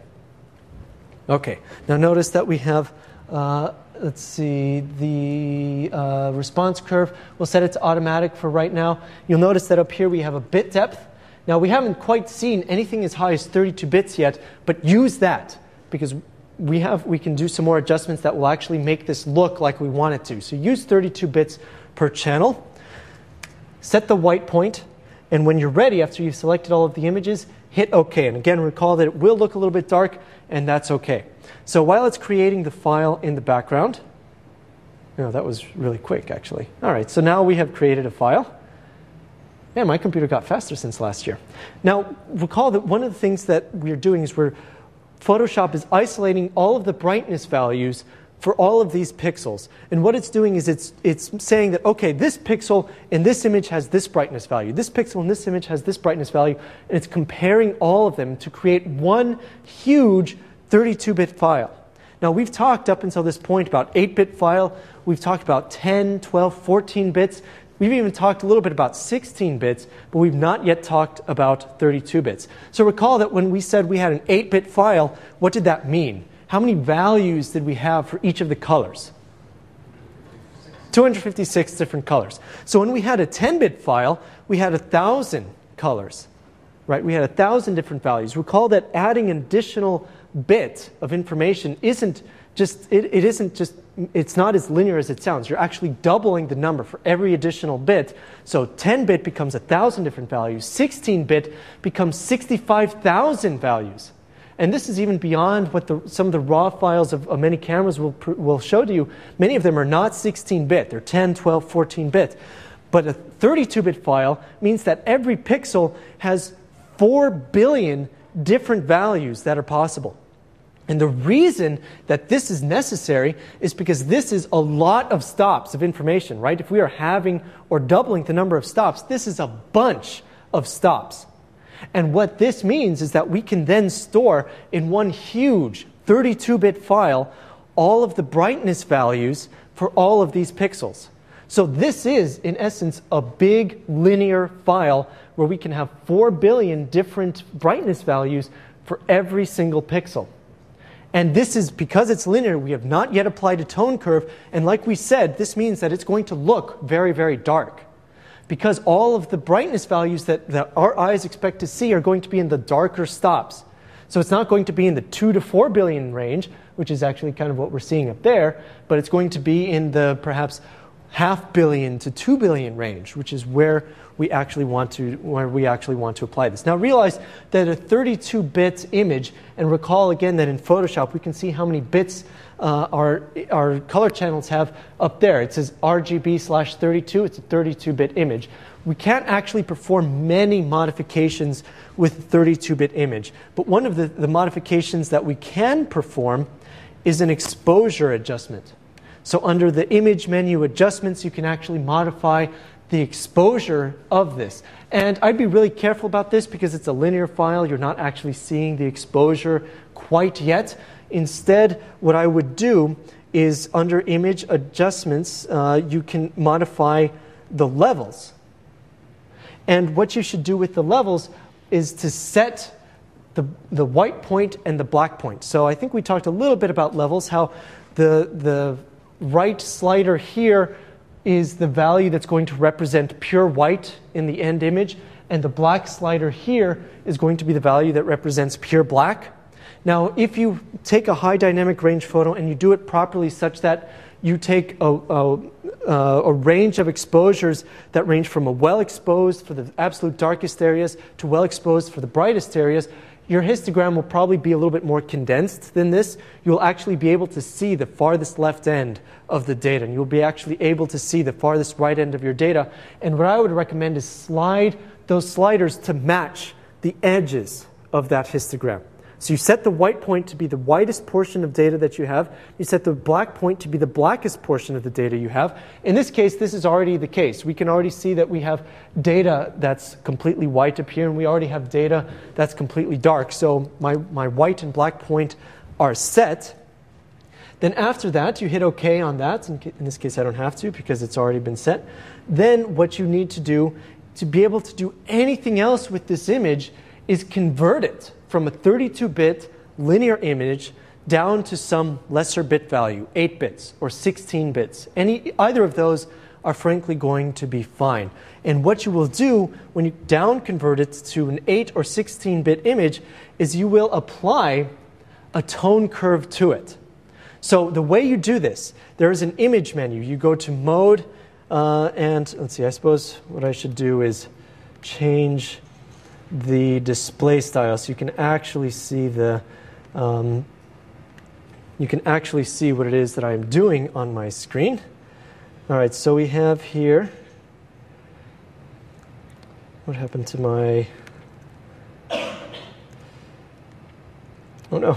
Speaker 1: Okay, now notice that we have, uh, let's see, the uh, response curve. We'll set it to automatic for right now. You'll notice that up here we have a bit depth. Now we haven't quite seen anything as high as thirty-two bits yet, but use that because we have we can do some more adjustments that will actually make this look like we want it to. So use thirty-two bits per channel. Set the white point, and when you're ready, after you've selected all of the images, hit OK. And again, recall that it will look a little bit dark, and that's OK. So while it's creating the file in the background, no, that was really quick, actually. All right, so now we have created a file. Yeah, my computer got faster since last year. Now, recall that one of the things that we're doing is we're Photoshop is isolating all of the brightness values for all of these pixels. And what it's doing is it's, it's saying that, OK, this pixel in this image has this brightness value. This pixel in this image has this brightness value. And it's comparing all of them to create one huge thirty-two bit file. Now, we've talked up until this point about eight bit file. We've talked about ten, twelve, fourteen bits. We've even talked a little bit about sixteen bits, but we've not yet talked about thirty-two bits. So recall that when we said we had an eight bit file, what did that mean? How many values did we have for each of the colors? two hundred fifty-six different colors. So when we had a ten bit file, we had one thousand colors. Right? We had one thousand different values. Recall that adding an additional bit of information isn't just, it, it isn't just, it's not as linear as it sounds. You're actually doubling the number for every additional bit. So ten bit becomes one thousand different values. sixteen bit becomes sixty-five thousand values. And this is even beyond what the, some of the raw files of, of many cameras will, will show to you. Many of them are not sixteen bit. They're ten, twelve, fourteen bit. But a thirty-two bit file means that every pixel has four billion different values that are possible. And the reason that this is necessary is because this is a lot of stops of information, right? If we are having or doubling the number of stops, this is a bunch of stops. And what this means is that we can then store in one huge thirty-two bit file all of the brightness values for all of these pixels. So this is, in essence, a big linear file where we can have four billion different brightness values for every single pixel. And this is, because it's linear, we have not yet applied a tone curve. And like we said, this means that it's going to look very, very dark. Because all of the brightness values that, that our eyes expect to see are going to be in the darker stops. So it's not going to be in the two to four billion range, which is actually kind of what we're seeing up there, but it's going to be in the perhaps half billion to two billion range, which is where we actually want to where we actually want to apply this. Now realize that a thirty-two bit image, and recall again that in Photoshop we can see how many bits uh, our our color channels have up there. It says R G B slash thirty-two. It's a thirty-two bit image. We can't actually perform many modifications with a thirty-two bit image, but one of the, the modifications that we can perform is an exposure adjustment. So under the image menu adjustments, you can actually modify the exposure of this. And I'd be really careful about this because it's a linear file. You're not actually seeing the exposure quite yet. Instead, what I would do is under image adjustments, uh, you can modify the levels. And what you should do with the levels is to set the, the white point and the black point. So I think we talked a little bit about levels, how the, the right slider here is the value that's going to represent pure white in the end image, and the black slider here is going to be the value that represents pure black. Now, if you take a high dynamic range photo and you do it properly such that you take a, a, a range of exposures that range from a well exposed for the absolute darkest areas to well exposed for the brightest areas, your histogram will probably be a little bit more condensed than this. You'll actually be able to see the farthest left end of the data, and you'll be actually able to see the farthest right end of your data. And what I would recommend is slide those sliders to match the edges of that histogram. So you set the white point to be the whitest portion of data that you have. You set the black point to be the blackest portion of the data you have. In this case, this is already the case. We can already see that we have data that's completely white up here, and we already have data that's completely dark. So my, my white and black point are set. Then after that, you hit OK on that. In, in this case, I don't have to because it's already been set. Then what you need to do to be able to do anything else with this image is convert it from a thirty-two bit linear image down to some lesser bit value, eight bits or sixteen bits. Any, either of those are frankly going to be fine. And what you will do when you down convert it to an eight or sixteen bit image is you will apply a tone curve to it. So the way you do this, there is an image menu. You go to mode, uh, and let's see, I suppose what I should do is change the display style so you can actually see the um, you can actually see what it is that I'm doing on my screen. All right, so we have here, what happened to my, oh no,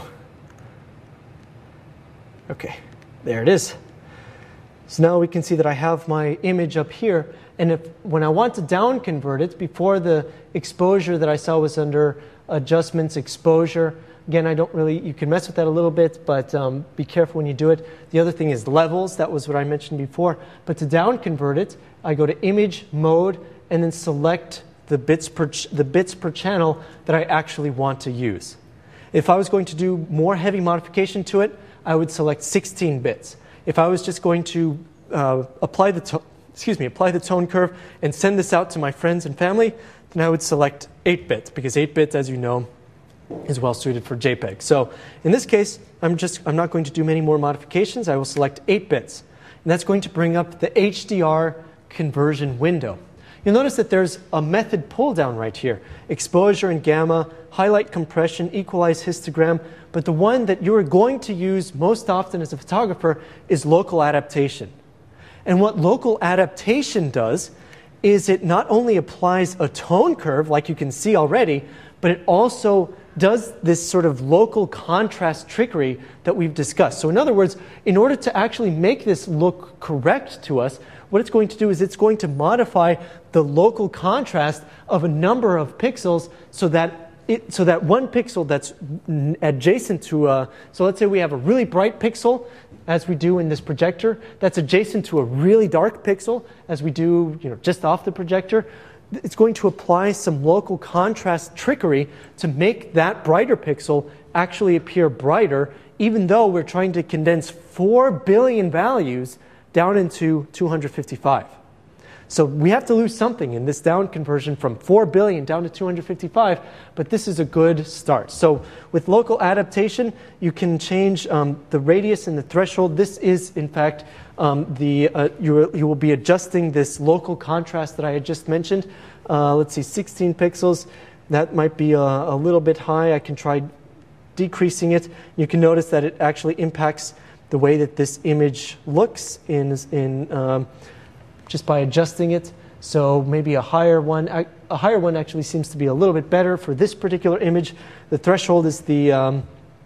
Speaker 1: okay, there it is. So now we can see that I have my image up here. And if when I want to down convert it, before the exposure that I saw was under adjustments, exposure, again, I don't really, you can mess with that a little bit, but um, be careful when you do it. The other thing is levels. That was what I mentioned before. But to down convert it, I go to image, mode, and then select the bits per, ch the bits per channel that I actually want to use. If I was going to do more heavy modification to it, I would select sixteen bits. If I was just going to uh, apply the to excuse me, apply the tone curve and send this out to my friends and family, then I would select eight bit, because eight bit, as you know, is well suited for JPEG. So in this case, I'm just I'm not going to do many more modifications. I will select eight bits, and that's going to bring up the H D R conversion window. You'll notice that there's a method pull down right here: exposure and gamma, highlight compression, equalize histogram. But the one that you're going to use most often as a photographer is local adaptation. And what local adaptation does is it not only applies a tone curve, like you can see already, but it also does this sort of local contrast trickery that we've discussed. So in other words, in order to actually make this look correct to us, what it's going to do is it's going to modify the local contrast of a number of pixels so that It, so that one pixel that's adjacent to, a, so let's say we have a really bright pixel, as we do in this projector, that's adjacent to a really dark pixel, as we do you know, just off the projector. It's going to apply some local contrast trickery to make that brighter pixel actually appear brighter, even though we're trying to condense four billion values down into two hundred fifty-five. So we have to lose something in this down conversion from four billion down to two hundred fifty-five, but this is a good start. So with local adaptation, you can change um, the radius and the threshold. This is, in fact, um, the uh, you, you will be adjusting this local contrast that I had just mentioned. Uh, let's see, sixteen pixels. That might be a, a little bit high. I can try decreasing it. You can notice that it actually impacts the way that this image looks in in um, just by adjusting it. So maybe a higher one, a higher one actually seems to be a little bit better for this particular image. The threshold is the, um,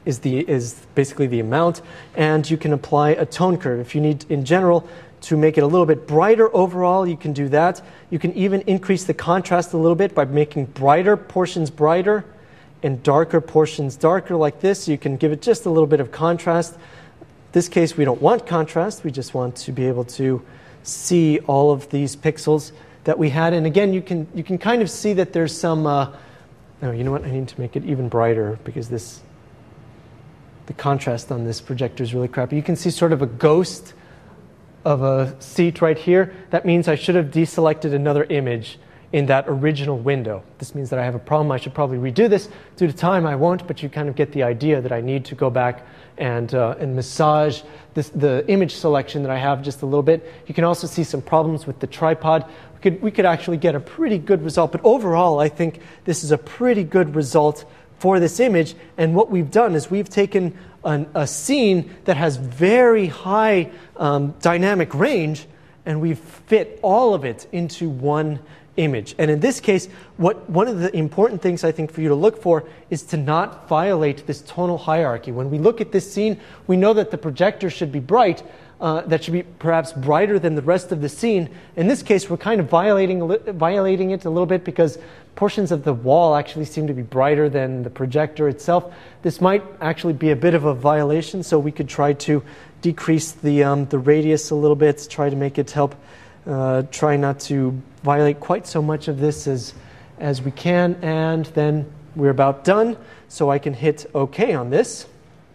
Speaker 1: is, the, is basically the amount, and you can apply a tone curve. If you need, in general, to make it a little bit brighter overall, you can do that. You can even increase the contrast a little bit by making brighter portions brighter and darker portions darker like this. You can give it just a little bit of contrast. In this case, we don't want contrast. We just want to be able to see all of these pixels that we had. And again, you can, you can kind of see that there's some... Uh, oh, you know what? I need to make it even brighter because this, the contrast on this projector is really crappy. You can see sort of a ghost of a seat right here. That means I should have deselected another image in that original window. This means that I have a problem. I should probably redo this. Due to time, I won't, but you kind of get the idea that I need to go back and, uh, and massage this, the image selection that I have just a little bit. You can also see some problems with the tripod. We could, we could actually get a pretty good result, but overall, I think this is a pretty good result for this image. And what we've done is we've taken an, a scene that has very high um, dynamic range, and we've fit all of it into one image. And in this case, what one of the important things I think for you to look for is to not violate this tonal hierarchy. When we look at this scene, we know that the projector should be bright, uh, that should be perhaps brighter than the rest of the scene. In this case, we're kind of violating, a li violating it a little bit because portions of the wall actually seem to be brighter than the projector itself. This might actually be a bit of a violation, so we could try to decrease the, um, the radius a little bit, try to make it help, uh, try not to violate quite so much of this as, as we can, and then we're about done, so I can hit OK on this.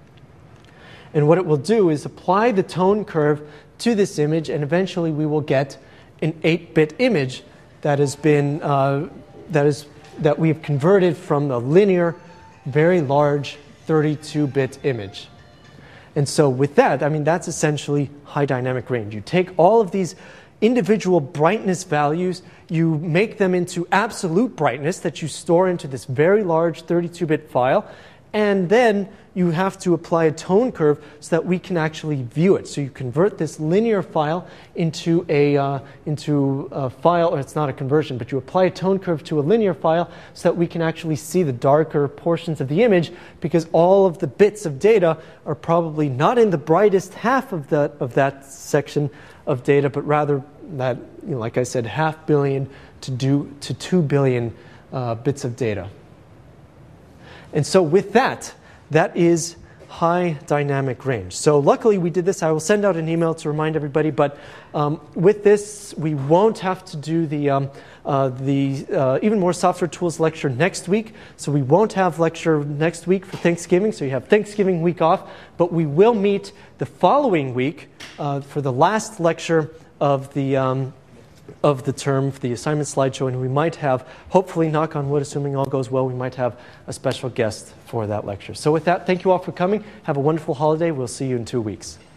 Speaker 1: And what it will do is apply the tone curve to this image, and eventually we will get an eight bit image that has been uh, that is that we've converted from a linear, very large thirty-two bit image. And so with that, I mean, that's essentially high dynamic range. You take all of these individual brightness values, you make them into absolute brightness that you store into this very large thirty-two bit file, and then you have to apply a tone curve so that we can actually view it. So you convert this linear file into a, uh, into a file, or it's not a conversion, but you apply a tone curve to a linear file so that we can actually see the darker portions of the image, because all of the bits of data are probably not in the brightest half of that, of that section of data, but rather that, you know, like I said, half billion to, do, to two billion uh, bits of data. And so with that, that is high dynamic range. So luckily we did this. I will send out an email to remind everybody, but um, with this we won't have to do the, um, uh, the uh, Even More Software Tools lecture next week. So we won't have lecture next week for Thanksgiving, so you have Thanksgiving week off, but we will meet the following week uh, for the last lecture of the um, of the term for the assignment slideshow, and we might have, hopefully, knock on wood, assuming all goes well, we might have a special guest for that lecture. So with that, thank you all for coming. Have a wonderful holiday. We'll see you in two weeks.